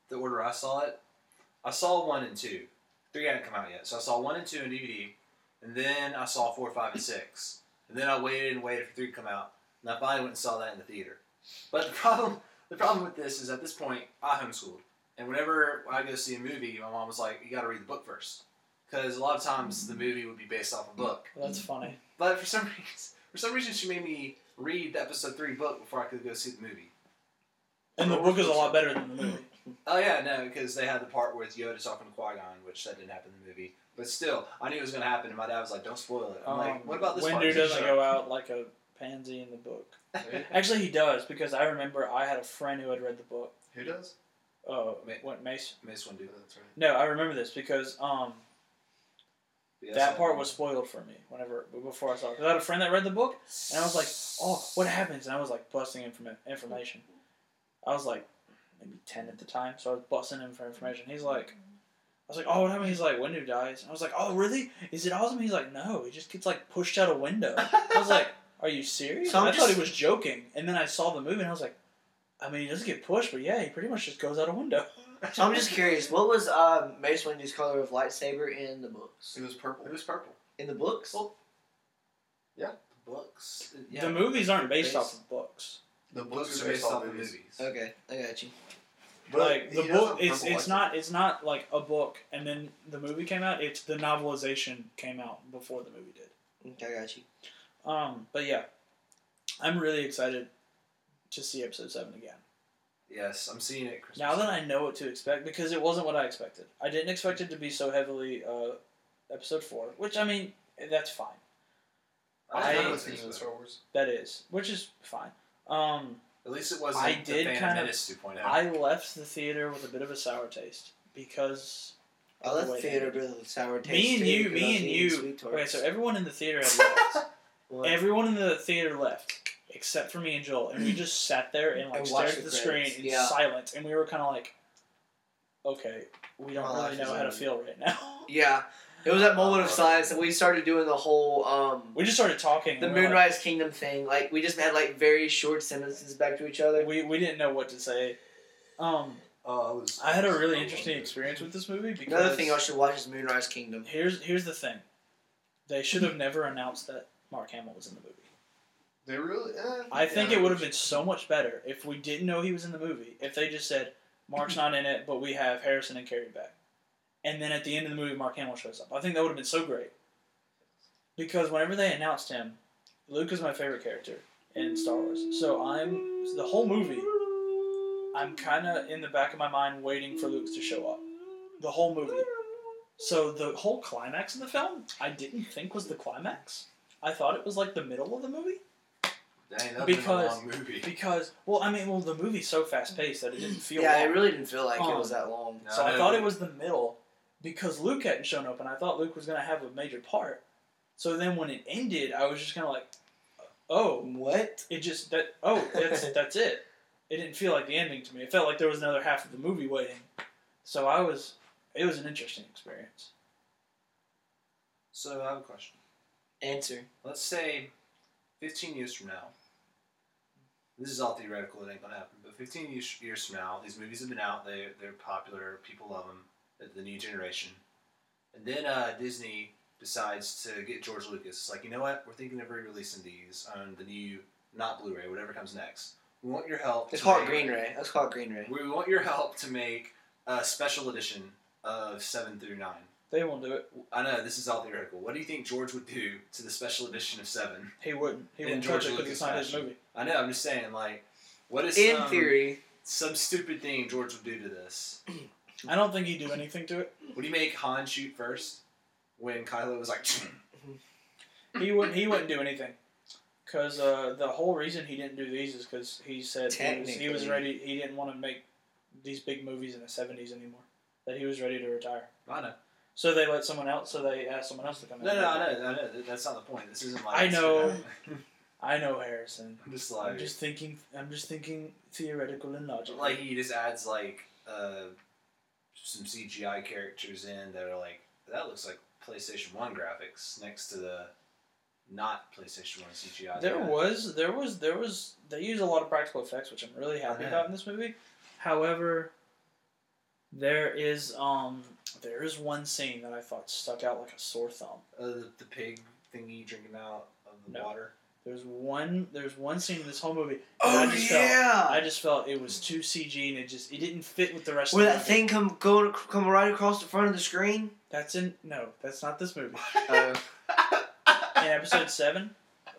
the order I saw it, I saw 1 and 2. 3 hadn't come out yet, so I saw 1 and 2 in DVD, and then I saw 4, 5, and 6, and then I waited and waited for 3 to come out, and I finally went and saw that in the theater. But the problem with this is at this point I homeschooled, and whenever I go see a movie, my mom was like, "You got to read the book first," because a lot of times the movie would be based off a book. Well, that's funny. But for some reason, she made me read the episode 3 book before I could go see the movie. And the book is a lot better than the movie. Oh yeah, no, because they had the part with Yoda talking to Qui-Gon, which that didn't happen in the movie. But still, I knew it was going to happen, and my dad was like, "Don't spoil it." I'm like, "What about this part?" Windu doesn't go out like a pansy in the book. Actually, he does, because I remember I had a friend who had read the book. Who does? What, Mace? Mace Windu. That's right. No, I remember this because Yeah, that so- part was spoiled for me before I saw it. Because I had a friend that read the book, and I was like, "Oh, what happens?" And I was like busting information. I was like maybe 10 at the time, so I was busting him for information. I was like, "Oh, what happened?" He's like, "Windu dies." And I was like, "Oh, really? Is it awesome?" He's like, "No, he just gets like pushed out a window." I was like, "Are you serious?" So I thought he was joking, and then I saw the movie, and I was like, "I mean, he doesn't get pushed, but yeah, he pretty much just goes out a window." So I'm just curious, what was Mace Windu's color of lightsaber in the books? It was purple. It was purple. In the books? Books. Yeah. The movies aren't based off of books. The Books are based off of movies. Okay, I got you. But Like the he does book, have it's purple it's not like a book and then the movie came out. It's the novelization came out before the movie did. Okay, I got you. But yeah, I'm really excited to see episode 7 again. Yes, I'm seeing it at Christmas. Now that I know what to expect, because it wasn't what I expected. I didn't expect it to be so heavily episode 4, which I mean that's fine. I I- know it's in Star Wars. That is, which is fine. At least it wasn't I the did Phantom kind of- Menace 2.0. I left the theater with a bit of a sour taste because I left the Wait. theater with a sour taste. me and too, you, because I was me and eating you. sweet Okay, tarts. so everyone in the theater had left. What? Everyone in the theater left except for me and Joel, and we just sat there and like And stared watched at the the screen credits. in Yeah. silence, and we were kind of like, okay, we don't My really life know is how to over. feel right now. Yeah, it was that moment of silence, and we started doing the whole We just started talking. the and we were Moonrise Kingdom thing. Like we just had like very short sentences back to each other. like, we didn't know what to say. I had a really interesting experience with this movie because Another thing y'all should watch is Moonrise Kingdom. here's the thing, they should have never announced that Mark Hamill was in the movie. They really. I think it would have been so much better if we didn't know he was in the movie. If they just said, Mark's not in it, but we have Harrison and Carrie back. And then at the end of the movie, Mark Hamill shows up. I think that would have been so great. Because whenever they announced him, Luke is my favorite character in Star Wars. So the whole movie, I'm kind of in the back of my mind waiting for Luke to show up. The whole movie. So the whole climax in the film, I didn't think was the climax. I thought it was like the middle of the movie. Dang, that Because- been a long movie. Because, the movie's so fast paced that it didn't feel Yeah, long. it really didn't feel like it Um, was that long. No, So I no. thought it was the middle because Luke hadn't shown up, and I thought Luke was going to have a major part. So then when it ended, I was just kind of like, oh, What? it just that's it. It didn't feel like the ending to me. It felt like there was another half of the movie waiting. So it was an interesting experience. So I have a question. Answer. Let's say 15 years from now, this is all theoretical, it ain't gonna happen, but 15 years from now, these movies have been out, they're popular, people love them, the new generation. And then Disney decides to get George Lucas. It's like, you know what, we're thinking of re-releasing these on the new, not Blu-ray, whatever comes next. We want your help. Let's to call it make- Green Ray. Let's call it Green Ray. We want your help to make a special edition of 7 through 9. They won't do it. I know, this is all theoretical. What do you think George would do to the special edition of 7? He wouldn't. He In wouldn't George touch it because Lucas it's not his fashion. movie. I know, I'm just saying, like, what is In theory, some stupid thing George would do to this? I don't think he'd do anything to it. Would he make Han shoot first? When Kylo was like, He wouldn't do anything. Because the whole reason he didn't do these is because he said he was Technically. ready. He didn't want to make these big movies in the 70s anymore. That he was ready to retire. I know. So they let someone else. So they asked someone else to come in. No, I know. That's not the point. This isn't like. I know. I know, Harrison. I'm just like. I'm just thinking theoretical and logical. Like he just adds like some CGI characters in that are like that looks like PlayStation 1 graphics next to the not PlayStation 1 CGI. There was they use a lot of practical effects, which I'm really happy I know. about in this movie. However, There is one scene that I thought stuck out like a sore thumb. The pig thingy drinking out of the No. water. There's one scene in this whole movie. Oh, that I just felt it was too CG and it didn't fit with the rest Where of the that movie. thing come right across the front of the screen? That's not this movie. Uh, In episode 7,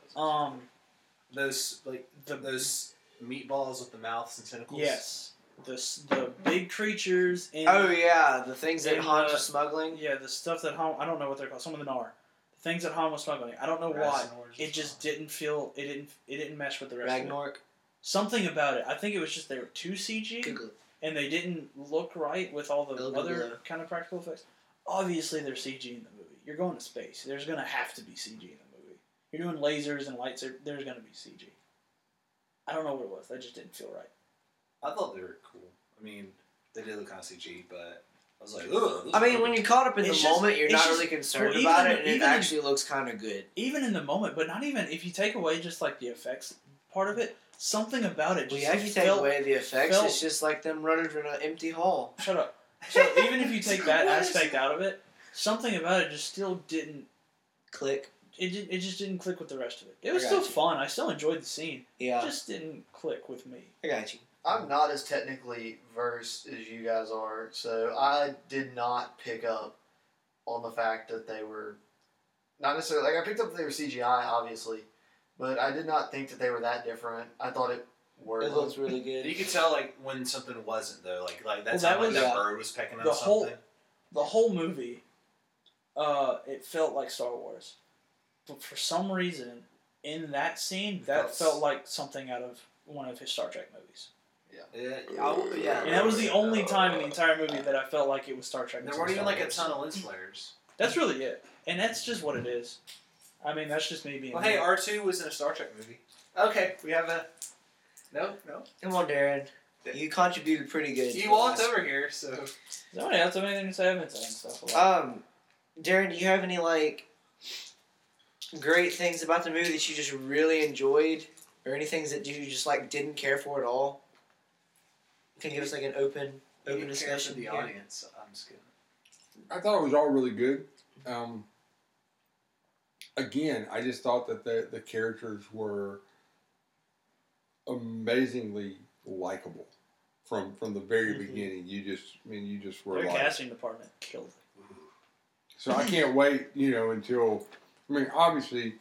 Those those meatballs with the mouths and tentacles. yes, the big creatures in oh yeah, the things that in, Hans was smuggling. yeah, the stuff that Han, I don't know what they're called. Some of them are the things that Han was smuggling. I don't know why. It just didn't feel it didn't mesh with the rest of it. Ragnarok. Something about it. I think it was just they were too CG Google it. and they didn't look right with all the Google other it. kind of practical effects. Obviously, there's CG in the movie. You're going to space. There's gonna have to be CG in the movie. You're doing lasers and lights. There's gonna be CG. I don't know what it was. That just didn't feel right. I thought they were cool. I mean, they did look kind of CG, but I was like, ugh. I mean, when you're caught up in the It's just- moment, you're it's not just- really concerned well, about even- it, and it even- actually looks kind of good. Even in the moment, but not even if you take away just like the effects part of it. Something about it Well, just yeah, if you take felt, away the effects, felt- it's just like them running in an empty hall. Shut up. So even if you take that aspect out of it, something about it just still didn't. Click. It just didn't click with the rest of it. It I was got still you. fun. I still enjoyed the scene. Yeah, It just didn't click with me. I got you. I'm not as technically versed as you guys are, so I did not pick up on the fact that they were not necessarily like I picked up that they were CGI, obviously, but I did not think that they were that different. I thought it worked. It looks really You good. could tell like when something wasn't though, like that's Well, that how like was- that yeah. bird was pecking on The whole- something. The whole movie, it felt like Star Wars, but for some reason, in that scene, that felt like something out of one of his Star Trek movies. Yeah. And that was the only time in the entire movie that I felt like it was Star Trek. There instead weren't of even Star like a Wars. ton of lens flares. That's really it, and that's just what it is. I mean, that's just me being. Well, hey, R2 was in a Star Trek movie. Okay, we have a. No. Come on, Darren. You contributed pretty good. to You the walked last- over here, so. Does anybody else have anything to say? I've been saying stuff a lot. Darren, do you have any like great things about the movie that you just really enjoyed, or any things that you just like didn't care for at all? Can you give us like an open discussion for the here? audience. I'm just kidding. I thought it was all really good. Again, I just thought that the characters were amazingly likable from the very Mhm. beginning. You just were Their like. casting department killed it. So I can't wait, until. I mean, obviously,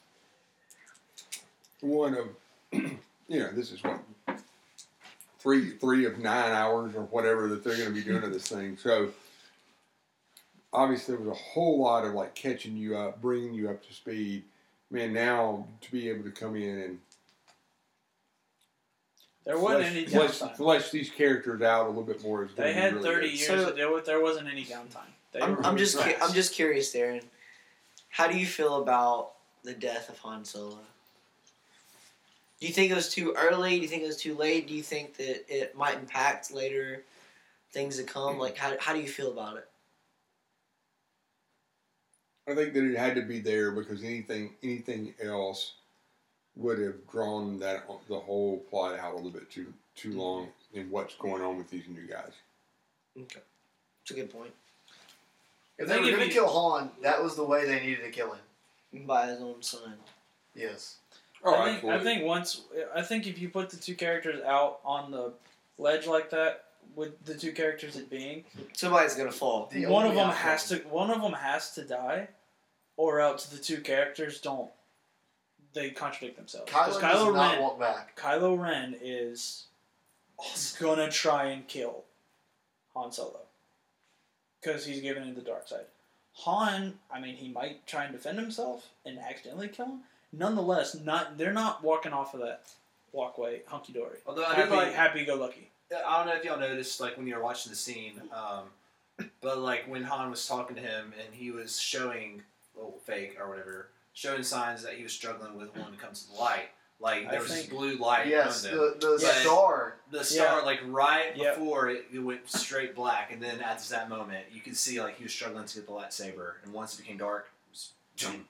one of, this is what 3 of 9 hours or whatever that they're going to be doing to this thing. So obviously, there was a whole lot of like catching you up, bringing you up to speed. Man, now to be able to come in and There wasn't any downtime. flesh these characters out a little bit more. Is gonna They be had really 30 good. years So- to deal with. There wasn't any downtime. They were I'm just fast. I'm just curious, Darren. How do you feel about the death of Han Solo? Do you think it was too early? Do you think it was too late? Do you think that it might impact later things to come? Like, how do you feel about it? I think that it had to be there because anything else would have drawn the whole plot out a little bit too long in what's going on with these new guys. Okay, it's a good point. If I they think were if going to you- kill Han, that was the way they needed to kill him. By his own son. Yes. Oh, I absolutely. think if you put the two characters out on the ledge like that, with the two characters it being, Somebody's gonna fall. The one of only them outcome- has to die, or else the two characters don't. They contradict themselves. 'Cause Kylo does not Ren, walk back. Kylo Ren is gonna try and kill Han Solo because he's given in the dark side. Han, I mean, he might try and defend himself and accidentally kill him. Nonetheless, they're not walking off of that walkway hunky dory. Although I do like. Happy go lucky. I don't know if y'all noticed, like when you were watching the scene, but like when Han was talking to him and he was showing, fake or whatever, showing signs that he was struggling with when it comes to the light. Like there was this blue light Yes, on them. the Yes. star. The star, Yeah. like right Yep. before it went straight black, and then at that moment, you could see like he was struggling to get the lightsaber, and once it became dark, it was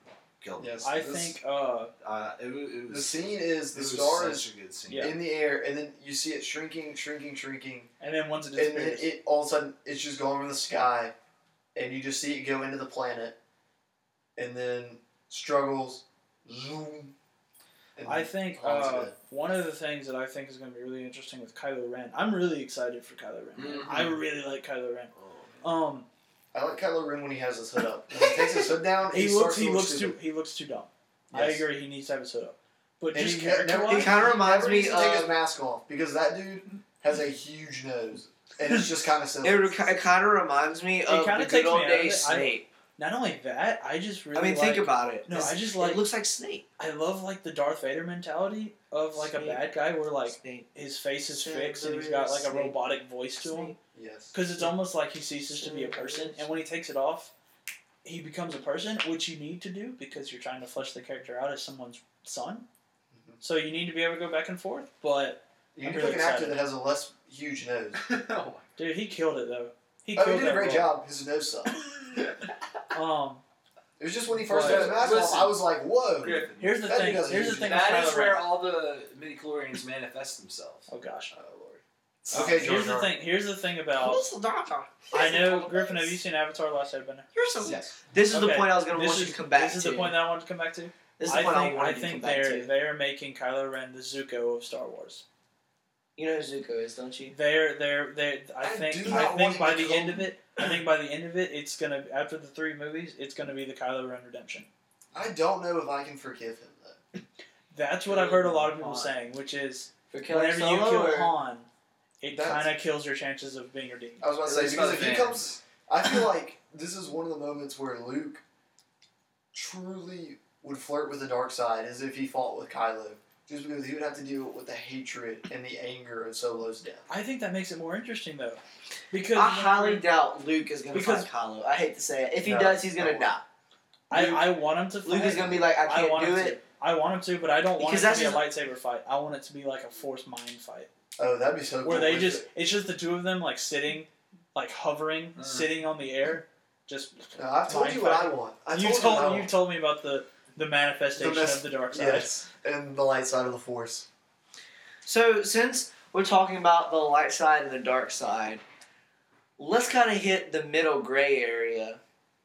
killed me. Yes. I This- think It was The scene is it the was star is such a good scene. Yeah. in the air, and then you see it shrinking, and then once it and then disappears, it all of a sudden it's just going over the sky, and you just see it go into the planet, and then struggles, zoom. And I think Han's dead. one of the things that I think is going to be really interesting with Kylo Ren. I'm really excited for Kylo Ren. Mhm. I really like Kylo Ren. Oh, I like Kylo Ren when he has his hood up. When he takes his hood down, He starts looks to too look stupid. dumb. I Yes. agree. He needs to have his hood up. But And just he character never, wise, He kinda reminds never me needs to take his of- mask off because that dude has a huge nose, and it's just kind of silly. It kind of reminds me of kinda the takes good old me out of days it. Snape. not only that, I just really I mean, think like- about it. No, This- I just like- It looks like Snape. I love like the Darth Vader mentality of like a Snape. bad guy where like Snape. his face is Snape, fixed and he's got like a Snape. robotic voice to him. Snape. Yes. Because it's almost like he ceases to be a person, and when he takes it off, he becomes a person, which you need to do because you're trying to flesh the character out as someone's son. Mhm. So you need to be able to go back and forth. But You I'm need to really pick an actor excited. that has a less huge nose. oh dude, he killed it though. He Oh, killed he did a that great role. job. His nose sucked. It was just when he first But- took his mask listen. off, I was like, whoa. Griffin. Here's the That thing. dude has a Here's the huge thing. nose. with That is Kylo where Ren. all the midichlorians manifest themselves. Oh gosh. Oh, Lord. Okay, Jar Here's the Jar. thing. Here's the thing about. I know, Griffin. Have you seen Avatar: The Last Airbender? You're so. Yes. This is the Okay, point I was going to This want you is to come back This is to. the point that I wanted to come back to. This is the point I I wanted you to think come back to. they're making Kylo Ren the Zuko of Star Wars. You know who Zuko is, don't you? I I think do not want think him by to the come- end of it, it's gonna after the 3 movies, it's gonna be the Kylo Ren redemption. I don't know if I can forgive him, though. That's what I've heard a lot of people Han. saying, which is For killing whenever you Solo, kill or- Han, it That's- kind of kills your chances of being redeemed. I was about to At say, least because by if the he fans. comes... I feel like this is one of the moments where Luke truly would flirt with the dark side as if he fought with Kylo. Just because he would have to deal with the hatred and the anger of Solo's death. I think that makes it more interesting though, because I highly doubt Luke is going to Because- fight Kylo. I hate to say it. If he No, does, he's going no to way. die. I want him to. Fight. Luke is going to be like, I can't want do him it. to. I want him to, but I don't want Because it to be a that's lightsaber fight. I want it to be like a force mind fight. Oh, that'd be so cool. Where they if just, it- it's just the two of them like sitting, like hovering, sitting on the air. Just No, I've told mind you what I fighting. want. I you told you what I you want. told me about the manifestation The of the dark side. Yes, and the light side of the Force. So, since we're talking about the light side and the dark side, let's kind of hit the middle gray area,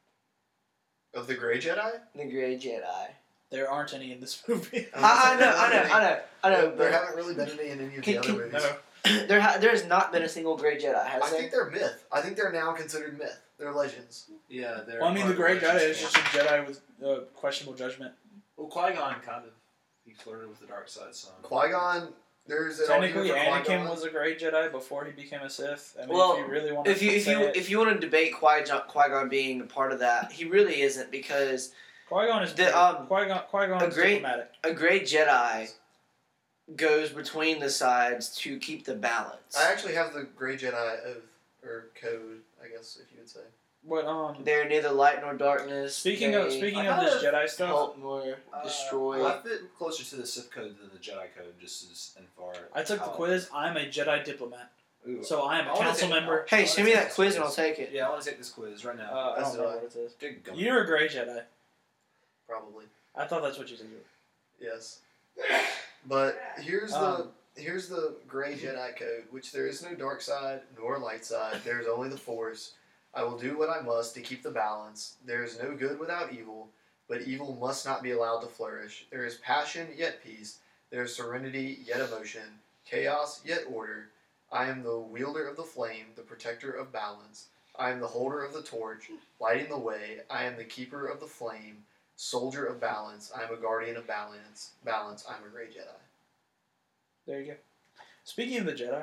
Of the Grey Jedi? the gray Jedi. There aren't any in this movie. I know. There but haven't really been any in any of the Can- other can- movies. No. there has not been a single gray Jedi, has I there? think they're myth. I think they're now considered myth. They're legends. Yeah, they're. Well, I mean, the part of Grey Jedi Legends is canon. just a Jedi with questionable judgment. Well, Qui-Gon kind of he flirted with the dark side some. Qui-Gon, there's an Technically, argument for Anakin Qui-Gon. was a Grey Jedi before he became a Sith. I mean, Well, if you really want If to you say it, if you want to debate Qui-Gon being a part of that, he really isn't, because Qui-Gon is the, Qui-Gon a is great- diplomatic. a gray Jedi goes between the sides to keep the balance. I actually have the Grey Jedi oath, or code, I guess, if you would say. But They're neither light nor darkness. speaking They of this kinda Jedi stuff, help nor destroy. I fit closer to the Sith code than the Jedi code, just as in far. I took the how- quiz. I'm a Jedi diplomat, Ooh. so I am a I wanna council take- member. Hey, I send me wanna that take quiz this and I'll take it. Yeah, I want to take this quiz right now. I That's don't know right. what it is. Good God. You're a Grey Jedi. Probably. I thought that's what you said. You were. Yes. But here's Um, the Grey Jedi code, which there is no dark side nor light side. There is only the Force. I will do what I must to keep the balance. There is no good without evil, but evil must not be allowed to flourish. There is passion yet peace. There is serenity yet emotion. Chaos yet order. I am the wielder of the flame, the protector of balance. I am the holder of the torch, lighting the way. I am the keeper of the flame, soldier of balance. I am a guardian of balance. I'm a Grey Jedi. There you go. Speaking of the Jedi,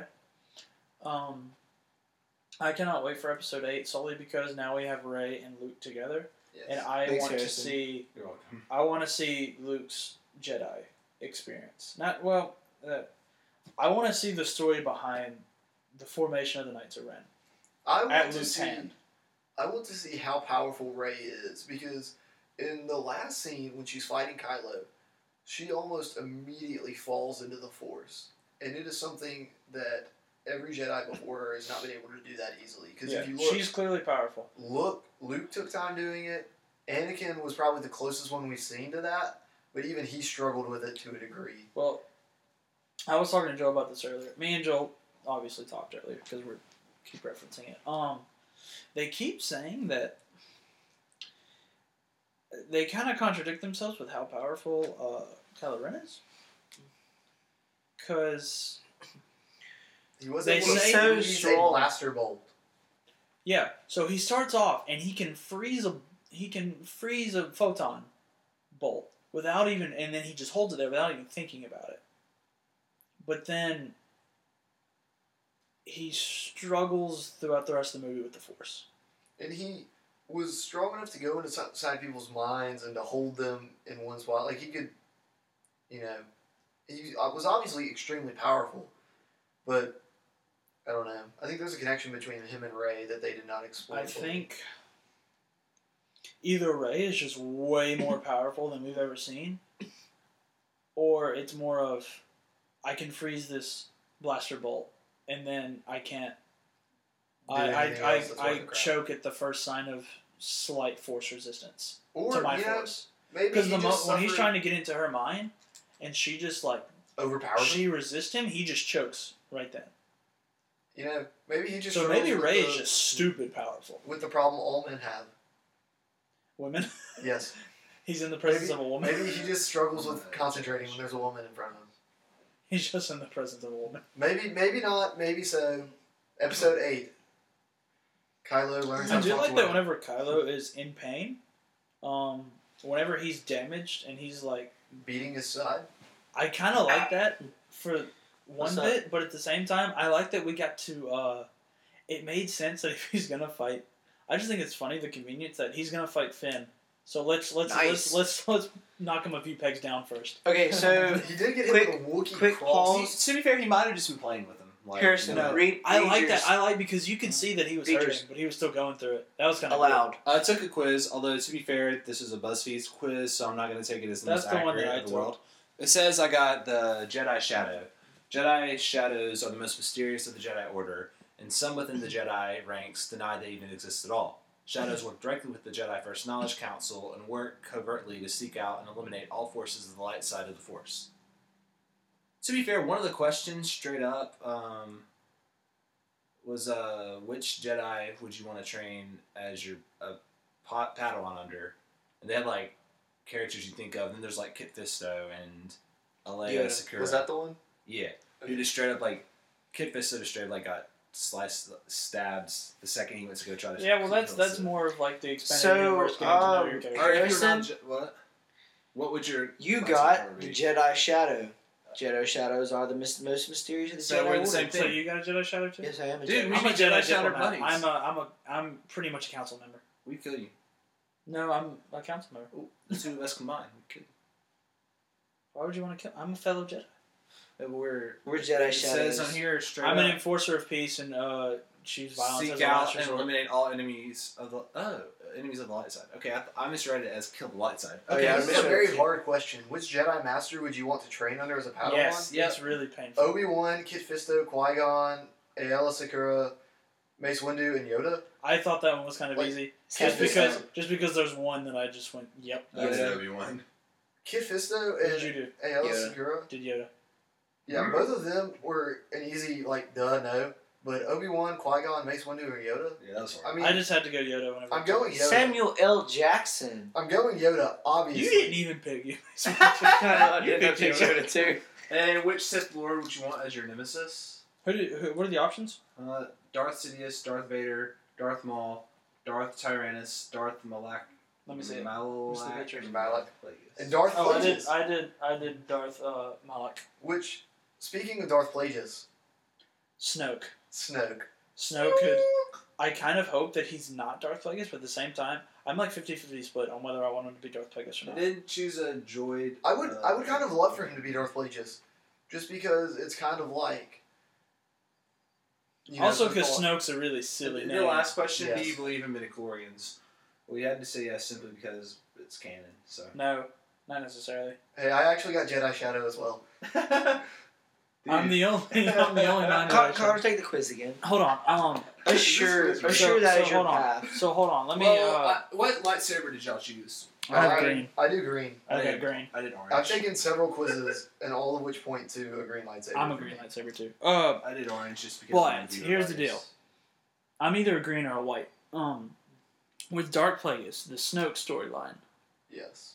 I cannot wait for Episode 8 solely because now we have Rey and Luke together, Yes. and I Thanks, want to Harrison. see. You're welcome. I want to see Luke's Jedi experience. Not well. I want to see the story behind the formation of the Knights of Ren I want at to Luke's see. hand. I want to see how powerful Rey is because in the last scene when she's fighting Kylo, she almost immediately falls into the Force, and it is something that every Jedi before her has not been able to do that easily. Because Yeah, if you look, she's clearly powerful. Luke took time doing it. Anakin was probably the closest one we've seen to that, but even he struggled with it to a degree. Well, I was talking to Joe about this earlier. Me and Joe obviously talked earlier because we keep referencing it. They keep saying that they kind of contradict themselves with how powerful Kylo Ren is. Because He was They able to say so freeze a strong. blaster bolt. yeah, so he starts off and he can freeze a photon bolt without even, and then he just holds it there without even thinking about it. But then he struggles throughout the rest of the movie with the Force. And he was strong enough to go inside people's minds and to hold them in one spot. Like, he could, he was obviously extremely powerful. But, I don't know. I think there's a connection between him and Rey that they did not explain. I think either Rey is just way more powerful than we've ever seen, or it's more of, I can freeze this blaster bolt, and then I can't. I choke at the first sign of slight force resistance Or, to my you know, force. maybe Because he when just he's suffered- trying to get into her mind, and she just overpowered him. she resists him, he just chokes right then. Maybe he just So struggles maybe with Rey the- is just stupid powerful. with the problem all men have. Women. Yes. He's in the presence of a woman. Maybe he just struggles with concentrating when there's a woman in front of him. He's just in the presence of a woman. Maybe not, maybe so. Episode 8. Kylo learns how I to do talk like to that women. whenever Kylo is in pain, whenever he's damaged and he's like, Beating his side. I kind of like that for one What's up? bit, but at the same time, I like that we got to. It made sense that if he's gonna fight, I just think it's funny the convenience that he's gonna fight Finn. So let's Nice. let's knock him a few pegs down first. Okay, so He did get quick- hit with a Wookiee quick cross. pause. To be fair, he might have just been playing with him. Like, Harrison, no. read. I read like yours that. I like because you could see that he was Read hurting, yours. but he was still going through it. That was kind of aloud. I took a quiz, although to be fair, this is a BuzzFeed quiz, so I'm not going to take it as the That's most the one accurate that I of the took. world. It says I got the Jedi Shadow. Jedi Shadows are the most mysterious of the Jedi Order, and some within the Jedi ranks deny they even exist at all. Shadows work directly with the Jedi First Knowledge Council and work covertly to seek out and eliminate all forces of the light side of the Force. To be fair, one of the questions straight up was which Jedi would you want to train as your Padawan under? And they had like characters you think of. And then there's like Kit Fisto and Alea Yeah. Sakura. Was that the one? Yeah. Who just straight up like Kit Fisto just straight up like got stabs the second he went to go try to. Yeah, well, that's kill Sid. more of like the expanded So, universe getting to know your Harrison- character. All right, if you're Harrison? not what? What would your You lightsaber got power the be? Jedi Shadow. Jedi Shadows are the most mysterious of the So Jedi we're the Order. same So thing. you got a Jedi Shadow too? Yes, I am a Dude, Jedi. we I'm a should Jedi Jedi Shadow diplomat. buddies. I'm pretty much a council member. We kill you. No, I'm a council member. The two of us combined. We could. Why would you want to kill? I'm a fellow Jedi. We're Jedi it says Shadows. on here straight I'm up. an enforcer of peace and choose violence Seek as a out last and resort. eliminate all enemies of the enemies of the light side. Okay, I misread it as kill the light side. Oh, Okay, yeah, I This is a misread very it too. hard question. Which Jedi Master would you want to train under as a Padawan? Yes, Yep. it's really painful. Obi-Wan, Kit Fisto, Qui-Gon, Aayla Secura, Mace Windu, and Yoda? I thought that one was kind of Like, easy. Kit Just because there's one that I just went, yep. That's Yoda. Obi-Wan. Kit Fisto What did and you do? Aayla Yoda. Secura? Did Yoda? Yeah, both of them were an easy, no. But Obi-Wan, Qui-Gon, Mace Windu, or Yoda? Yeah, that was I hard. mean, I just had to go Yoda whenever. I'm going Yoda. Samuel L. Jackson. I'm going Yoda, You obviously. didn't even pick you. I You did picked pick Yoda. Yoda too. And which Sith Lord would you want as your nemesis? What are the options? Darth Sidious, Darth Vader, Darth Maul, Darth Tyrannus, Darth Malak. Let me see it. Malak. What's the picture? Malak. And Darth Oh, Plagueis. I did Darth Malak. Which, speaking of Darth Plagueis, Snoke. Snoke. Snoke could. I kind of hope that he's not Darth Plagueis, but at the same time, I'm like 50-50 split on whether I want him to be Darth Plagueis or I not. did choose a droid. I would kind of love for him to be Darth Plagueis. Just because it's kind of like... Also, because some thought- Snoke's a really silly The name. last question: Yes. do you believe in midichlorians? We had to say yes simply because it's canon. So. No, not necessarily. Hey, I actually got Jedi Shadow as well. I'm the only non. Connor, take the quiz again. Hold on. Assure that is your path. So hold on. Let me. What lightsaber did y'all choose? I have green. I do green. Okay, green. I did orange. I've taken several quizzes, and all of which point to a green lightsaber. I'm a green lightsaber too. I did orange just because. But here's the deal. I'm either a green or a white. With Dark Plagueis, the Snoke storyline, Yes.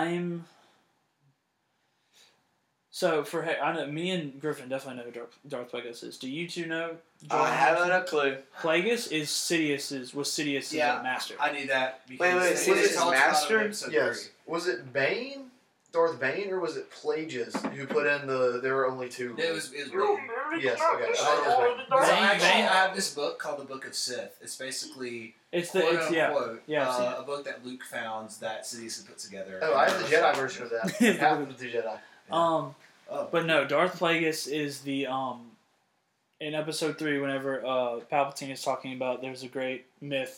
So I know me and Griffin definitely know who Darth Plagueis is. Do you two know? I haven't a clue. Plagueis was Sidious's master. I knew that. Wait, Sidious's master? Yes. Was it Bane? Darth Bane, or was it Plagueis who put in the? There were only two. It was Bane. Yes. Okay. I thought it was Bane. I have this book called the Book of Sith. It's basically a book that Luke found that Sidious had put together. Oh, I have the Jedi version of that. Half of the Jedi. But no, Darth Plagueis is the in episode 3, whenever Palpatine is talking about, there's a great myth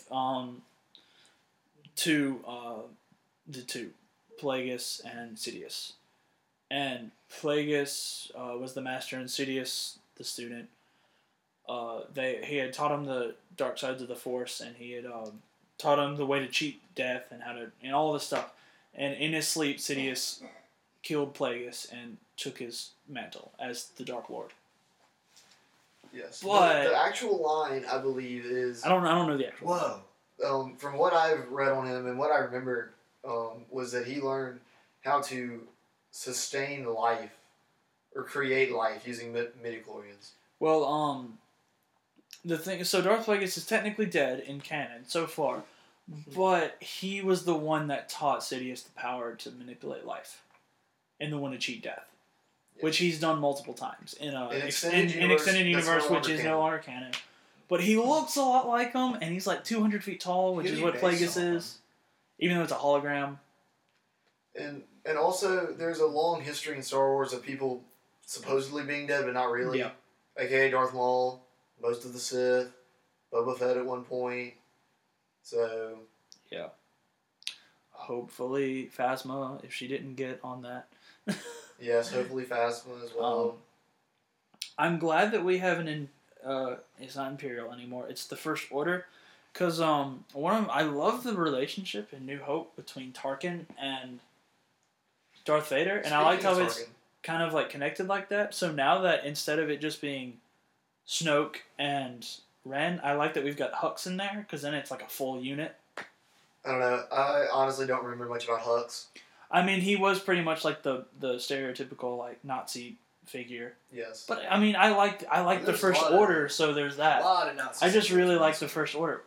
to the two, Plagueis and Sidious. And Plagueis was the master and Sidious the student. He had taught him the dark sides of the Force, and he had taught him the way to cheat death and all this stuff. And in his sleep, Sidious killed Plagueis and took his mantle as the Dark Lord. Yes. But the actual line, I believe, is I don't know the actual. Whoa. From what I've read on him and what I remember, was that he learned how to sustain life or create life using midichlorians. Well, the thing. So Darth Plagueis is technically dead in canon so far, but he was the one that taught Sidious the power to manipulate life, and the one to cheat death, which he's done multiple times in extended universe, which is no longer canon. But he looks a lot like him, and he's like 200 feet tall, which is what Plagueis is, even though it's a hologram. And also, there's a long history in Star Wars of people supposedly being dead, but not really. Yeah. AKA Darth Maul, most of the Sith, Boba Fett at one point. So. Yeah. Hopefully, Phasma, if she didn't get on that. Yes, hopefully Phasma as well. I'm glad that we have it's not Imperial anymore. It's the First Order, because I love the relationship in New Hope between Tarkin and Darth Vader, and I like how it's kind of like connected like that. So now that instead of it just being Snoke and Ren, I like that we've got Hux in there, because then it's like a full unit. I don't know. I honestly don't remember much about Hux. I mean, he was pretty much like the stereotypical like Nazi figure. Yes. But I mean, I like the First Order, so there's that. A lot of Nazis. I just really like the First Order.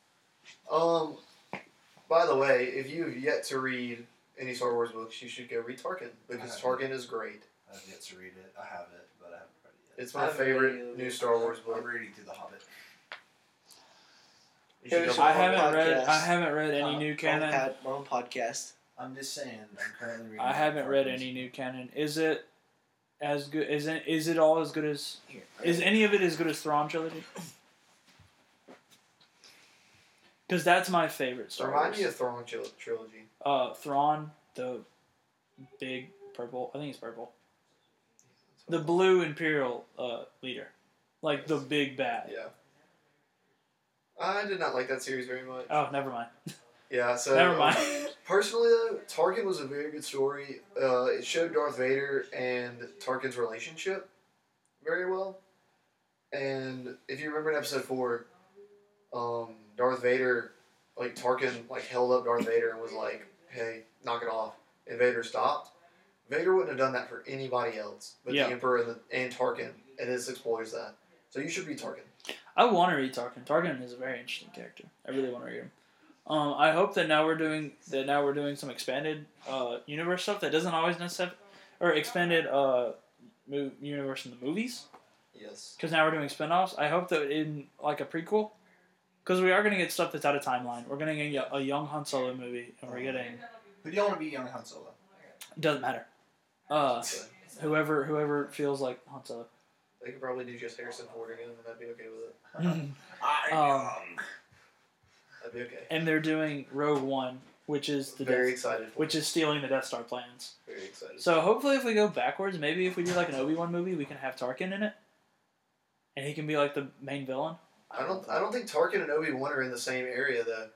By the way, if you've yet to read any Star Wars books, you should go read Tarkin, because Tarkin is great. I've yet to read it. I have it, but I haven't read it yet. It's my favorite new Star Wars book. I'm reading through The Hobbit. I haven't read any new canon. My own podcast. I'm just saying. I'm currently reading. I haven't read any new canon. Is it as good? Is it all as good as? Is any of it as good as Thrawn trilogy? Because that's my favorite Star Wars. Remind me of Thrawn trilogy. Thrawn, the big purple. I think it's purple. The blue Imperial leader, like the big bad. Yeah. I did not like that series very much. Oh, never mind. Yeah, so Never mind. Personally, though, Tarkin was a very good story. It showed Darth Vader and Tarkin's relationship very well. And if you remember in Episode 4, Darth Vader, like Tarkin, like held up Darth Vader and was like, "Hey, knock it off." And Vader stopped. Vader wouldn't have done that for anybody else, but the Emperor and Tarkin, and this explores that. So you should read Tarkin. I want to read Tarkin. Tarkin is a very interesting character. I really want to read him. I hope that now we're doing some expanded universe stuff that doesn't always necessarily, or expanded universe in the movies. Yes. Because now we're doing spin-offs. I hope that in like a prequel, because we are going to get stuff that's out of timeline. We're going to get a young Han Solo movie, and we're getting. Who do you want to be young Han Solo? Doesn't matter. Whoever feels like Han Solo. They could probably do just Harrison Ford again, and I'd be okay with it. That'd be okay. And they're doing Rogue One, which is Very excited for which is stealing the Death Star plans. very excited. So hopefully, if we go backwards, maybe if we do like an Obi-Wan movie, we can have Tarkin in it, and he can be like the main villain. I don't think Tarkin and Obi-Wan are in the same area though.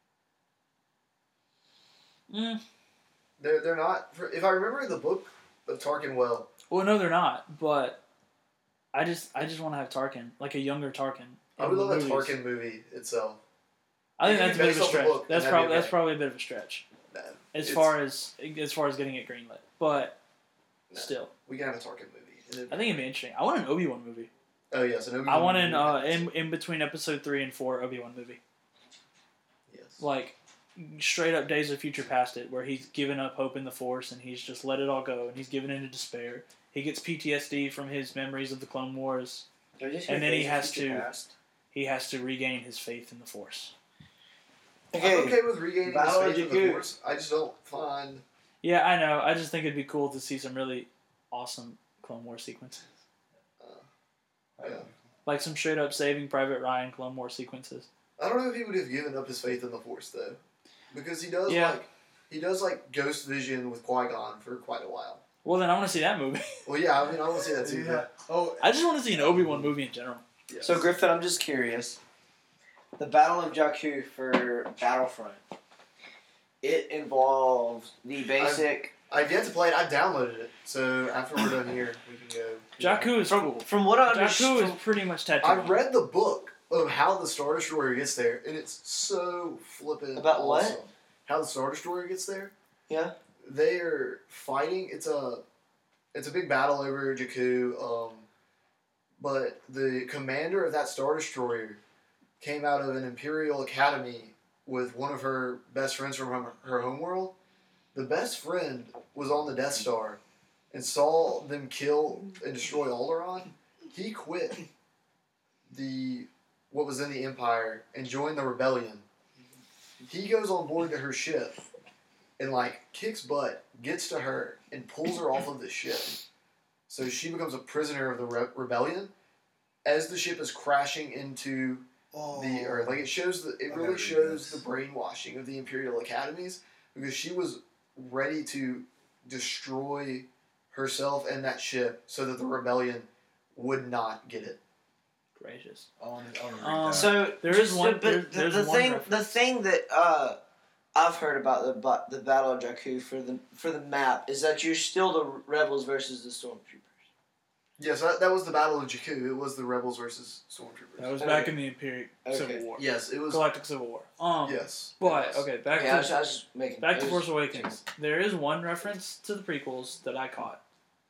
Mm. They're not. If I remember the book of Tarkin well, Well, no, they're not. But I just want to have Tarkin, like a younger Tarkin. I in would the love a movies. Tarkin movie itself. I think It that's could a be bit of a based off the stretch. book, That's and that'd be that's okay. probably a bit of a stretch No, as it's- far as getting it greenlit. But No. still, we can have a Tarkin movie. And I think it'd be interesting. I want an Obi-Wan movie. oh yes, an Obi-Wan. I want an movie. in between episode 3 and 4 Obi-Wan movie, Yes. like straight up Days of Future Past it, where he's given up hope in the Force and he's just let it all go and he's given into despair. He gets PTSD from his memories of the Clone Wars. And then he has to regain his faith in the Force. I'm okay with regaining the Battle of faith in the Jakku. Force. I just don't find. Yeah, I know. I just think it'd be cool to see some really awesome Clone Wars sequences. Yeah. Like some straight up Saving Private Ryan Clone Wars sequences. I don't know if he would have given up his faith in the Force though, because he does Yeah. like Ghost Vision with Qui-Gon for quite a while. Well, then I want to see that movie. Well, yeah, I mean, I want to see that too. Yeah. Oh, I just want to see an Obi-Wan movie in general. Yes. So Griffin, I'm just curious. The Battle of Jakku for Battlefront. It involves the basic. I've yet to play it. I downloaded it, so after we're done here, we can go. Jakku is cool. From what I Jakku understand, is pretty much Tatooine. I read the book of how the Star Destroyer gets there, and it's so flippin' About what? awesome. How the Star Destroyer gets there? Yeah. They are fighting. It's a big battle over Jakku. But the commander of that Star Destroyer came out of an Imperial Academy with one of her best friends from her homeworld. The best friend was on the Death Star and saw them kill and destroy Alderaan. He quit what was in the Empire and joined the rebellion. He goes on board to her ship and kicks butt, gets to her, and pulls her off of the ship. So she becomes a prisoner of the rebellion. As the ship is crashing into the Earth, it shows it I've really never shows read the brainwashing of the Imperial Academies, because she was ready to destroy herself and that ship so that the rebellion would not get it. Gracious. I want to read that. So There is one. But there's the one thing, reference. the thing that I've heard about the Battle of Jakku for the map is that you're still the rebels versus the stormtroopers. Yes, that was the Battle of Jakku. It was the rebels versus stormtroopers. That was Okay. back in the Imperial Okay. Civil War. Yes, it was. Galactic Civil War. Yes. But Yes. okay, back Okay, I was to just making Force Awakens. There is one reference to the prequels that I caught.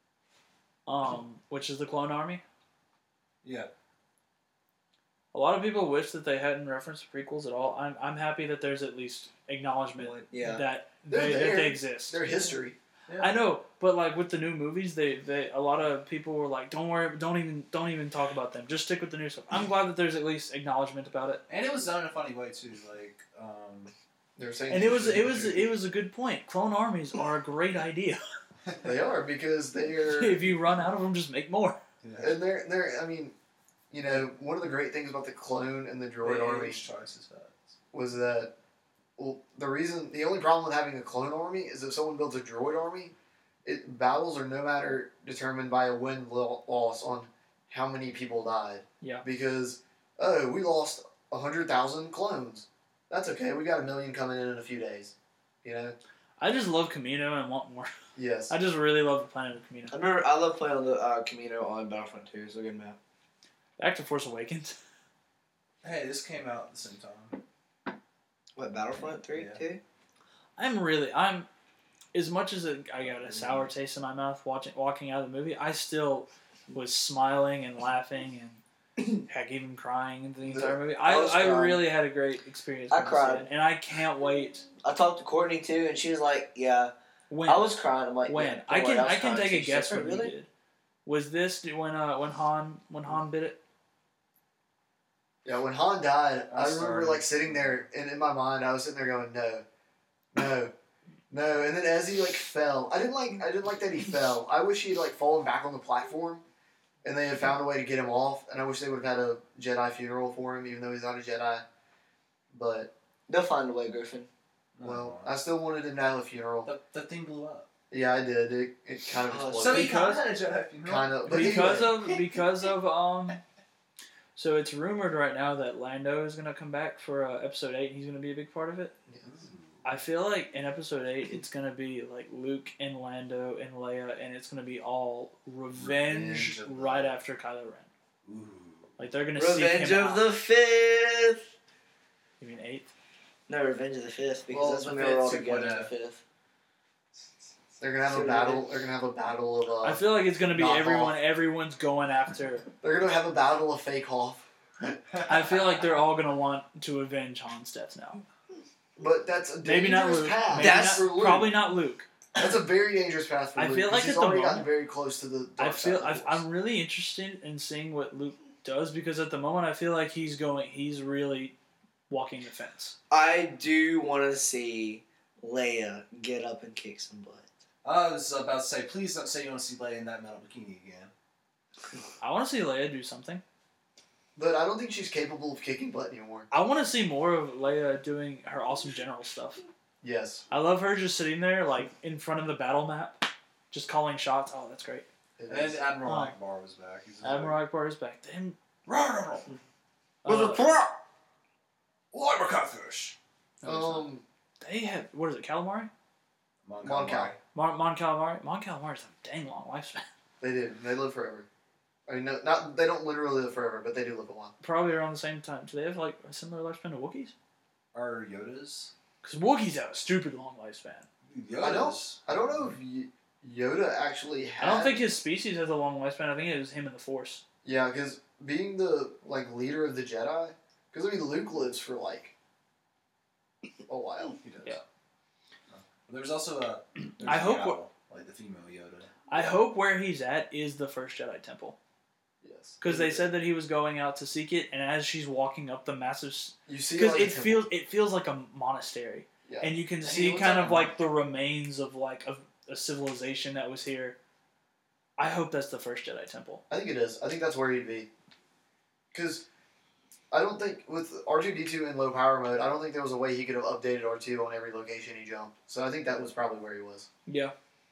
Which is the Clone Army. Yeah. A lot of people wish that they hadn't referenced the prequels at all. I'm happy that there's at least acknowledgement Yeah. that They're there. they exist. Their history. I know, but with the new movies, they a lot of people were like, "Don't worry, don't even talk about them. Just stick with the new stuff." I'm glad that there's at least acknowledgement about it. And it was done in a funny way too. They're saying. And it was a good point. Clone armies are a great idea. They are, because they're. If you run out of them, just make more. And they're. I mean, one of the great things about the clone and the droid army was that, well, the only problem with having a clone army is if someone builds a droid army, battles are no matter determined by a win-loss on how many people died. Yeah. Because, we lost 100,000 clones. That's okay. We got 1 million coming in a few days. I just love Camino and want more. Yes. I just really love the planet of Camino. I love playing on the Camino on Battlefront 2. It's a good map. Back to Force Awakens. Hey, this came out at the same time. What, Battlefront 3 Yeah. too? I'm as much as I got a sour taste in my mouth walking out of the movie, I still was smiling and laughing and heck, even crying in the entire movie. I was I crying. really had a great experience. I when cried. saw it, and I can't wait. I talked to Courtney too, and she was like, "Yeah." When I was crying. I'm like, when yeah, don't I worry, can was I can crying. take a She's guess like, when really? you did. Was this when Han bit it? Yeah, when Han died, I I remember started. sitting there, and in my mind, I was sitting there going, no, and then as he fell, I didn't like that he fell. I wish he had fallen back on the platform, and they had found a way to get him off. And I wish they would have had a Jedi funeral for him, even though he's not a Jedi. But They'll find a way, Griffin. well, I still wanted him to have a funeral. The thing blew up. Yeah, I did. It kind of Oh, exploded. So he Because- kind of Jedi, you know? kind of. But because of so it's rumored right now that Lando is gonna come back for episode 8. He's gonna be a big part of it. I feel like in episode 8 it's gonna be like Luke and Lando and Leia, and it's gonna be all revenge Revenge of the- right after Kylo Ren. Ooh. Like they're gonna seek Revenge him of out. the Fifth. You mean 8th? No, Revenge of the Fifth, because Well, that's when the they were all Fifth, together in the what, Fifth. They're gonna have a battle. They're gonna have a battle of. I feel like it's gonna be not everyone. Hoth. Everyone's going after. They're gonna have a battle of fake Hoth. I feel like they're all gonna want to avenge Han's death now. But that's a Maybe not dangerous Luke. path. Maybe That's- for not, Luke. probably not Luke. That's a very dangerous path for I Luke. feel like 'cause he's at the already gotten moment- very close to the. I dark feel side of the Force. I'm really interested in seeing what Luke does because at the moment I feel like he's really walking the fence. I do want to see Leia get up and kick some butt. I was about to say, please don't say you want to see Leia in that metal bikini again. I want to see Leia do something. But I don't think she's capable of kicking butt anymore. I want to see more of Leia doing her awesome general stuff. Yes. I love her just sitting there like in front of the battle map, just calling shots. Oh, that's great. It And is. Admiral Oh. Akbar was back. He's Admiral Akbar is back. Then With a prop. Liber Catfish. they have what is it? Calamari? Mon Cal. Mon Calamari. Mon Calamari is a dang long lifespan. They do. They live forever. I mean, no, not they don't literally live forever, but they do live a while. Probably around the same time. Do they have like a similar lifespan to Wookiees? Or Yoda's. Because Wookiees have a stupid long lifespan. Yoda's. I don't know if Yoda actually had. I don't think his species has a long lifespan. I think it was him and the Force. Yeah, because being the leader of the Jedi, because I mean Luke lives for a while. He does. Yeah. There's also a. I hope Gal, like the female Yoda. I hope where he's at is the first Jedi Temple. Yes. Because they said that he was going out to seek it, and as she's walking up the massive, You see, because like, it feels like a monastery, Yeah. and you can it see looks kind like of a like the remains of like a civilization that was here. I hope that's the first Jedi Temple. I think it is. I think that's where he'd be. Because I don't think with R2-D2 in low power mode, I don't think there was a way he could have updated R2 on every location he jumped. So I think that was probably where he was. Yeah.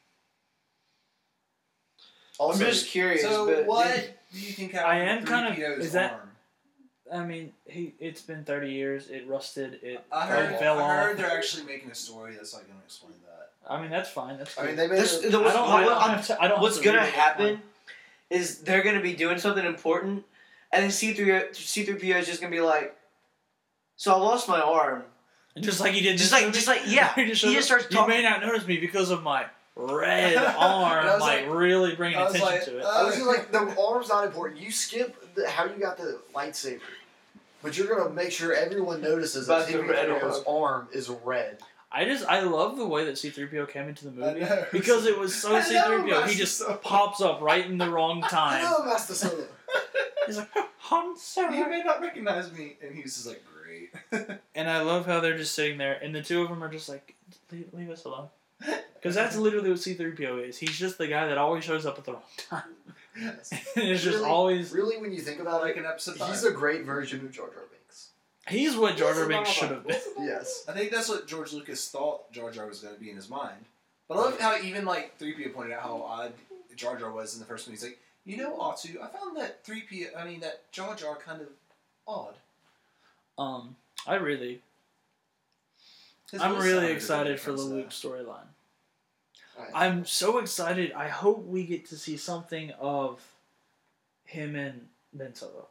Also, I'm just curious. So but what do you think happened I am with kind of- 3PO's is that- arm? I mean, it's been 30 years. It rusted. It I heard, fell I heard off. they're actually making a story that's like going to explain that. I mean, that's fine. That's I cool. mean, they made This- it. the- what's- I don't what- have to- I don't what's have to gonna read it, that's happen fine. is they're gonna be doing something important, and then C3PO is just gonna be like, "So I lost my arm." And just like he did, Just this like, movie, just like, yeah. he He just, just starts You talking. may not notice me because of my red arm, And I was like really bringing I was attention like, to it. I was just like, the arm's not important. You skip how you got the lightsaber. But you're going to make sure everyone notices that About the red C-3PO's arm is red. I love the way that C-3PO came into the movie I know. because it was so I know, C-3PO. He Master just Solo. pops up right in the wrong I time. know, Master Solo. He's like, Han Solo. You may not recognize me, and he's just like, great. And I love how they're just sitting there, and the two of them are just like, leave us alone. Because that's literally what C-3PO is. He's just the guy that always shows up at the wrong time. Yes. And it's just Really- always... Really, when you think about like it, in episode he's 5. a great version of Jar Jar Binks. He's what Jar Jar Binks should have been. Yes. I think that's what George Lucas thought Jar Jar was going to be in his mind. But I love how even like 3PO pointed out how odd Jar Jar was in the first movie. He's like, you know, Atu, I found that that Jar Jar kind of odd. I really... His I'm voice really sounded excited for the different, Luke storyline. Right. I'm so excited. I hope we get to see something of him and Ben Solo.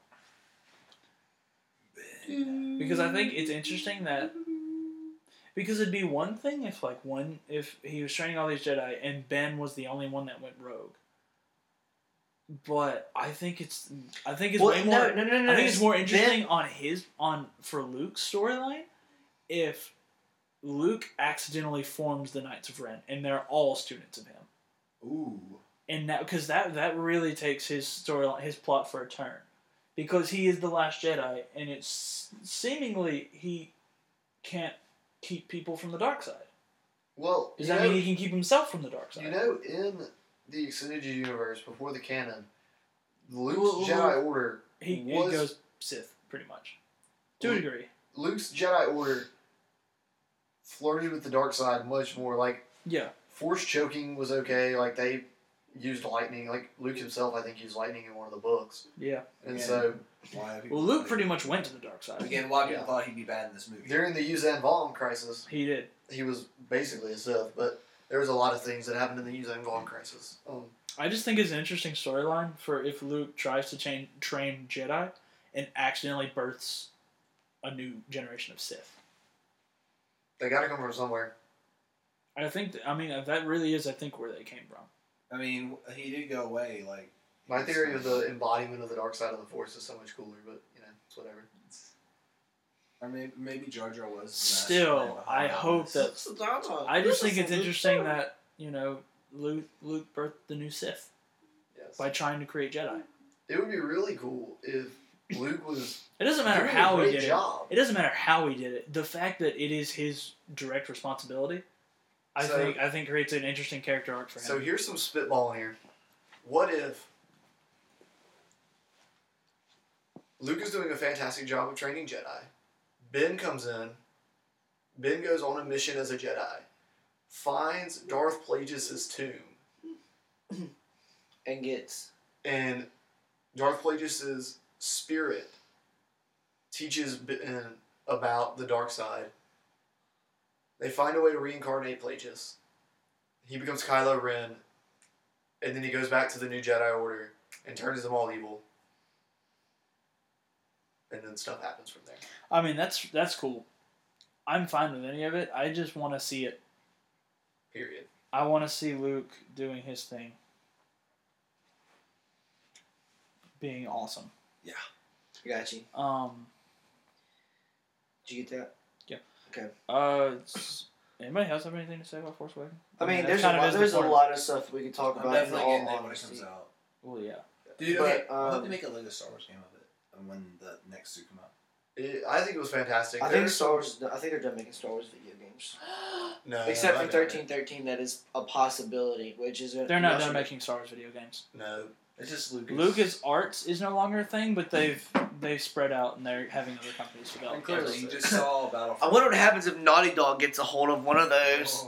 Because I think it's interesting that... Because it'd be one thing if he was training all these Jedi and Ben was the only one that went rogue. But I think it's Well, way more... no. I think it's more Ben- interesting for Luke's storyline if Luke accidentally forms the Knights of Ren and they're all students of him, Ooh. and because that really takes his storyline, his plot for a turn, because he is the last Jedi, and it's seemingly he can't keep people from the dark side. Well, Does you that know, mean he can keep himself from the dark side? you know, in the extended universe before the canon, Luke's Well, Jedi Order he was goes Sith pretty much, to a Luke- degree. Luke's Jedi Order flirted with the dark side much more. Like Yeah, Force choking was okay. Like they used lightning. Like Luke himself, I think, used lightning in one of the books. Yeah. And Yeah. so Why people Well, Luke think- pretty much went to the dark side. Again, why people Yeah. thought he'd be bad in this movie. during the Yuzan Vong crisis, He did. he was basically a Sith, but there was a lot of things that happened in the Yuzan Vong crisis. I just think it's an interesting storyline for if Luke tries to train Jedi and accidentally births a new generation of Sith. They got to come from somewhere. I think, that really is, I think, where they came from. I mean, he did go away. Like, My theory of the embodiment of the dark side of the Force is so much cooler, but it's whatever. or maybe Jar Jar was. the Still, mastermind behind I all hope this. that. I just think it's interesting that, Luke birthed the new Sith Yes. by trying to create Jedi. It would be really cool if Luke was It doesn't matter doing how a he great did job. it. It doesn't matter how he did it. The fact that it is his direct responsibility, I So- think creates an interesting character arc for him. So here's some spitballing here. What if Luke is doing a fantastic job of training Jedi? Ben comes in. Ben goes on a mission as a Jedi. Finds Darth Plagueis' tomb. And gets. And Darth Plagueis' spirit teaches Ben about the dark side. They find a way to reincarnate Plagueis. He becomes Kylo Ren. And then he goes back to the new Jedi Order and turns them all evil. And then stuff happens from there. I mean, that's cool. I'm fine with any of it. I just want to see it. Period. I want to see Luke doing his thing. Being awesome. I got you. Did you get that? Anybody else have anything to say about Force Awakens? I mean, that there's kind of is the a point. lot of stuff we could talk I'm about. definitely in all getting it when it honesty. comes out. Well, yeah. Dude, But, okay, I hope um, they make a Lego Star Wars game of it when the next two come out. I think it was fantastic. I think There's Star Wars. I think they're done making Star Wars video games. No, Except I for doubt 1313, that is a possibility, which is They're not done making Star Wars video games. it. No. It's just Lucas. Lucas Arts is no longer a thing, but they've spread out and they're having other companies develop. And clearly, you just saw I Battlefront. wonder what happens if Naughty Dog gets a hold of one of those.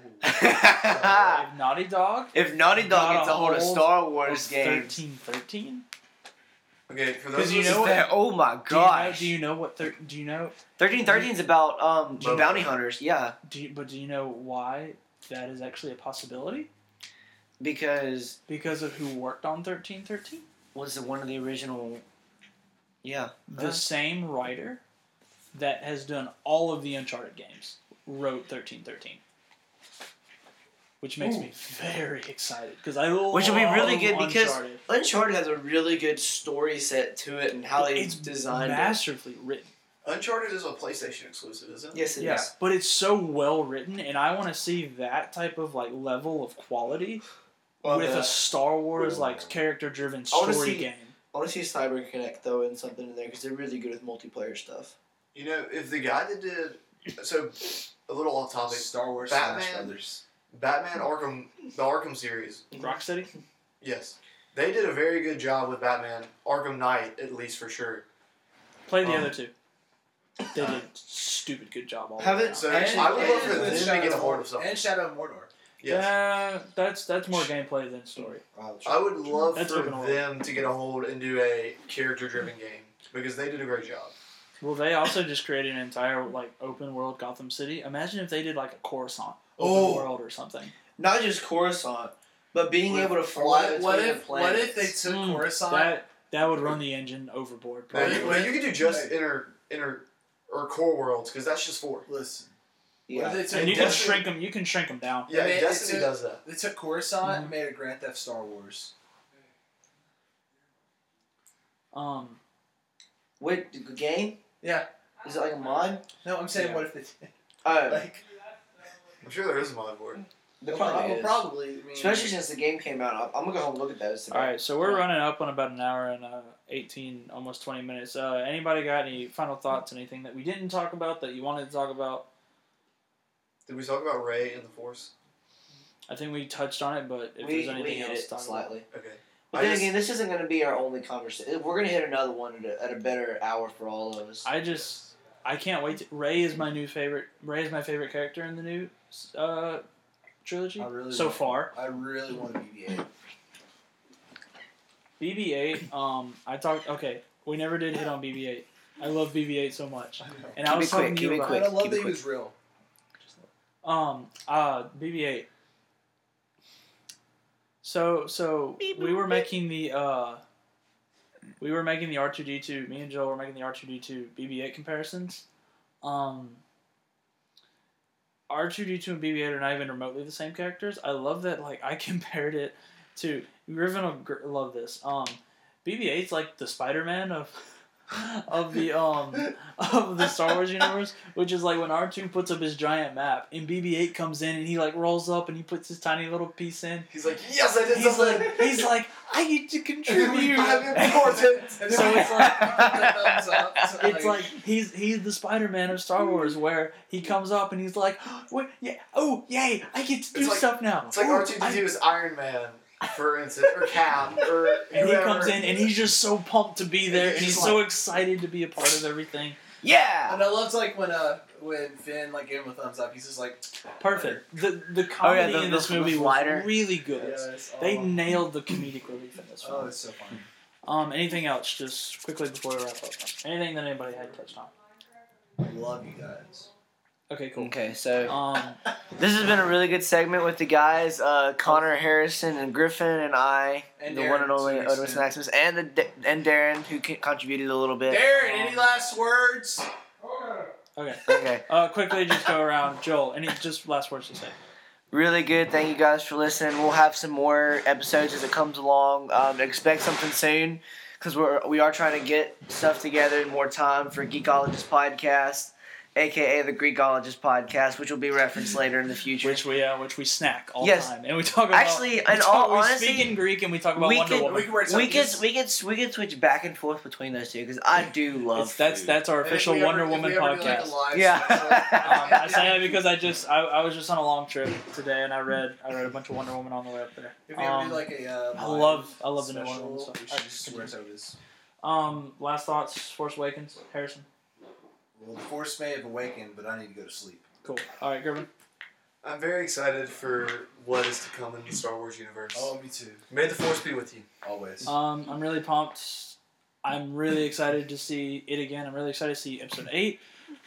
If Naughty Dog If Naughty Dog got gets a hold of Star Wars games, 1313. Okay, for 'Cause those you of know us what- oh my Do gosh! you know what? Do you know? 1313 is about Boba bounty Fett. hunters. Yeah, Do you know why that is actually a possibility? because Because of who worked on 1313. was it one of the original? Yeah, The same writer that has done all of the Uncharted games wrote 1313. Which makes me very excited because I love Which will be really good because Uncharted. Uncharted has a really good story set to it and how they It's designed it. masterfully written. Uncharted is a PlayStation exclusive, isn't it? Yes, it is. Yeah, but it's so well written, and I want to see that type of level of quality with a Star Wars character driven I wanna story see- game. I want to see Cyber Connect throwing something in there because they're really good with multiplayer stuff. You know, if the guy that did so, a little off topic. Star Wars Batman. Smash Brothers. Batman the Arkham series. Rocksteady? Yes, they did a very good job with Batman Arkham Knight, at least for sure. Play the Um, other two. They did stupid good job all Have the it- way So around. I would love for with them to Shadow get a of hold Mordor- of something. And Shadow of Mordor. Yes, That's more gameplay than story. I would love That's for open world. them to get a hold and do a character-driven game because they did a great job. Well, they also just created an entire open world Gotham City. Imagine if they did a Coruscant open Oh. world or something. Not just Coruscant, but being able to fly between What the if planets. they took Mm, Coruscant? That would run the engine overboard. But Probably. you, but you could do just inner or core worlds because that's just 4. Listen. Yeah. What if they And took you can Destiny- shrink them. You can shrink them down. Yeah, They- Destiny it's a- does that. They took Coruscant and made a Grand Theft Star Wars. Wait, the game? Yeah. Is it like a mod? No, I'm saying Yeah. what if they did? Oh, Like, I'm sure there is a mod for it. there probably is. probably. I mean, Especially since the game came out. I'm gonna go home and look at those. All right, so we're running up on about an hour and 18, almost 20 minutes. Anybody got any final thoughts? Anything that we didn't talk about that you wanted to talk about? Did we talk about Rey and the Force? I think we touched on it, but if we there's anything hit else it to talk about. slightly. Okay. But I then just- again, this isn't going to be our only conversation. We're going to hit another one at a better hour for all of us. I can't wait. Ray is my new favorite. Ray is my favorite character in the new trilogy I really so want- far. I really want a BB-8. BB-8. Okay, we never did hit on BB-8. I love BB-8 so much, and I Keep was it quick, talking to keep you it about quick. And I love keep that it he quick. was real. BB-8. So we were making the R2D2. Me and Joel were making the R2D2 BB-8 comparisons. R2D2 and BB-8 are not even remotely the same characters. I love that. Like I compared it to Griffin will love this. BB-8's like the Spider-Man of the Star Wars universe, which is like when R2 puts up his giant map and BB-8 comes in and he like rolls up and he puts his tiny little piece in. He's like, yes, I did something. He's like, I get to contribute. Important. So it's like Thumbs up. So, it's like he's the Spider-Man of Star Wars where he comes up and he's like, what? Yeah, oh yay, I get to do It's like- stuff now. It's like Ooh, R2D2 is Iron Man, for instance, or Cap, or And he whoever. comes in and he's just so pumped to be there and he's He's so excited to be a part of everything. Yeah. And I loved like when Finn like gave him a thumbs up. He's just like Perfect. The comedy the- in this the movie slider. was really good. yes, They oh, nailed the comedic relief in this oh, film. it's so funny. Anything else, just quickly before we wrap up? Anything that anybody had touched on? I love you guys. Okay, cool. Okay, so Um, this has been a really good segment with the guys, Connor, Harrison, and Griffin, and I, And the Darren, one and only to an Otis extent. Maximus, and Darren, who contributed a little bit. Darren, any last words? okay. Okay, Quickly, just go around. Joel, any just last words to say? really good. Thank you guys for listening. We'll have some more episodes as it comes along. Expect something soon, because we are trying to get stuff together in more time for Geekologist Podcast, aka the Greekologist Podcast, which will be referenced later in the future. Which we snack all Yes. the time, and we talk about. Actually, in all we honesty, speak in Greek and we talk about we Wonder could- Woman. can write We something. could switch back and forth between those two because I do love That's food. that's our And if official we ever- Wonder if Woman we ever do, like, a podcast. live Yeah. special- I say that because I was just on a long trip today and I read a bunch of Wonder Woman on the way up there. If we ever do like a I live love the new Wonder Woman special, stuff. we should just wear sodas. Last thoughts. Force Awakens. Harrison. Well, the Force may have awakened, but I need to go to sleep. Cool. All right, Griffin. I'm very excited for what is to come in the Star Wars universe. Oh, me too. May the Force be with you. Always. I'm really pumped. I'm really excited to see it again. I'm really excited to see Episode 8.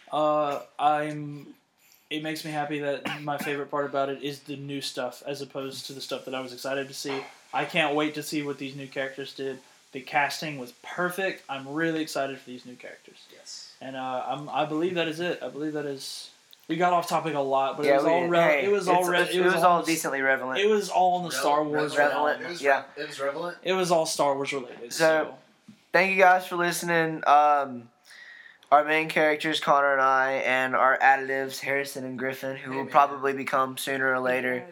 It makes me happy that my favorite part about it is the new stuff as opposed to the stuff that I was excited to see. I can't wait to see what these new characters did. The casting was perfect. I'm really excited for these new characters. Yes. And I believe that is it. I believe that is. We got off topic a lot, but Yeah, it was all it was all decent. decently relevant. It was all in the Star Wars Relevant. realm. It was, Yeah. It was relevant. It was all Star Wars related. So- Thank you guys for listening. Our main characters, Connor and I, and our additives, Harrison and Griffin, who will probably become sooner or later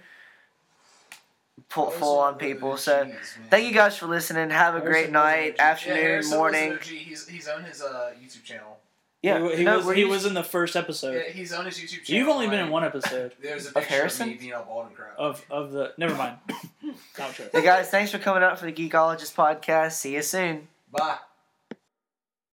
full on people. So thank you guys for listening. Have a great Harrison night, wasn't afternoon, morning. He's on his YouTube channel. Yeah, he was in the first episode. Yeah, he's on his YouTube channel. You've only been in like, one episode There's a Of picture Harrison? of me being all bald and crap. of the. Never mind. Outro. Hey guys, thanks for coming out for the Geekologist podcast. See you soon. Bye.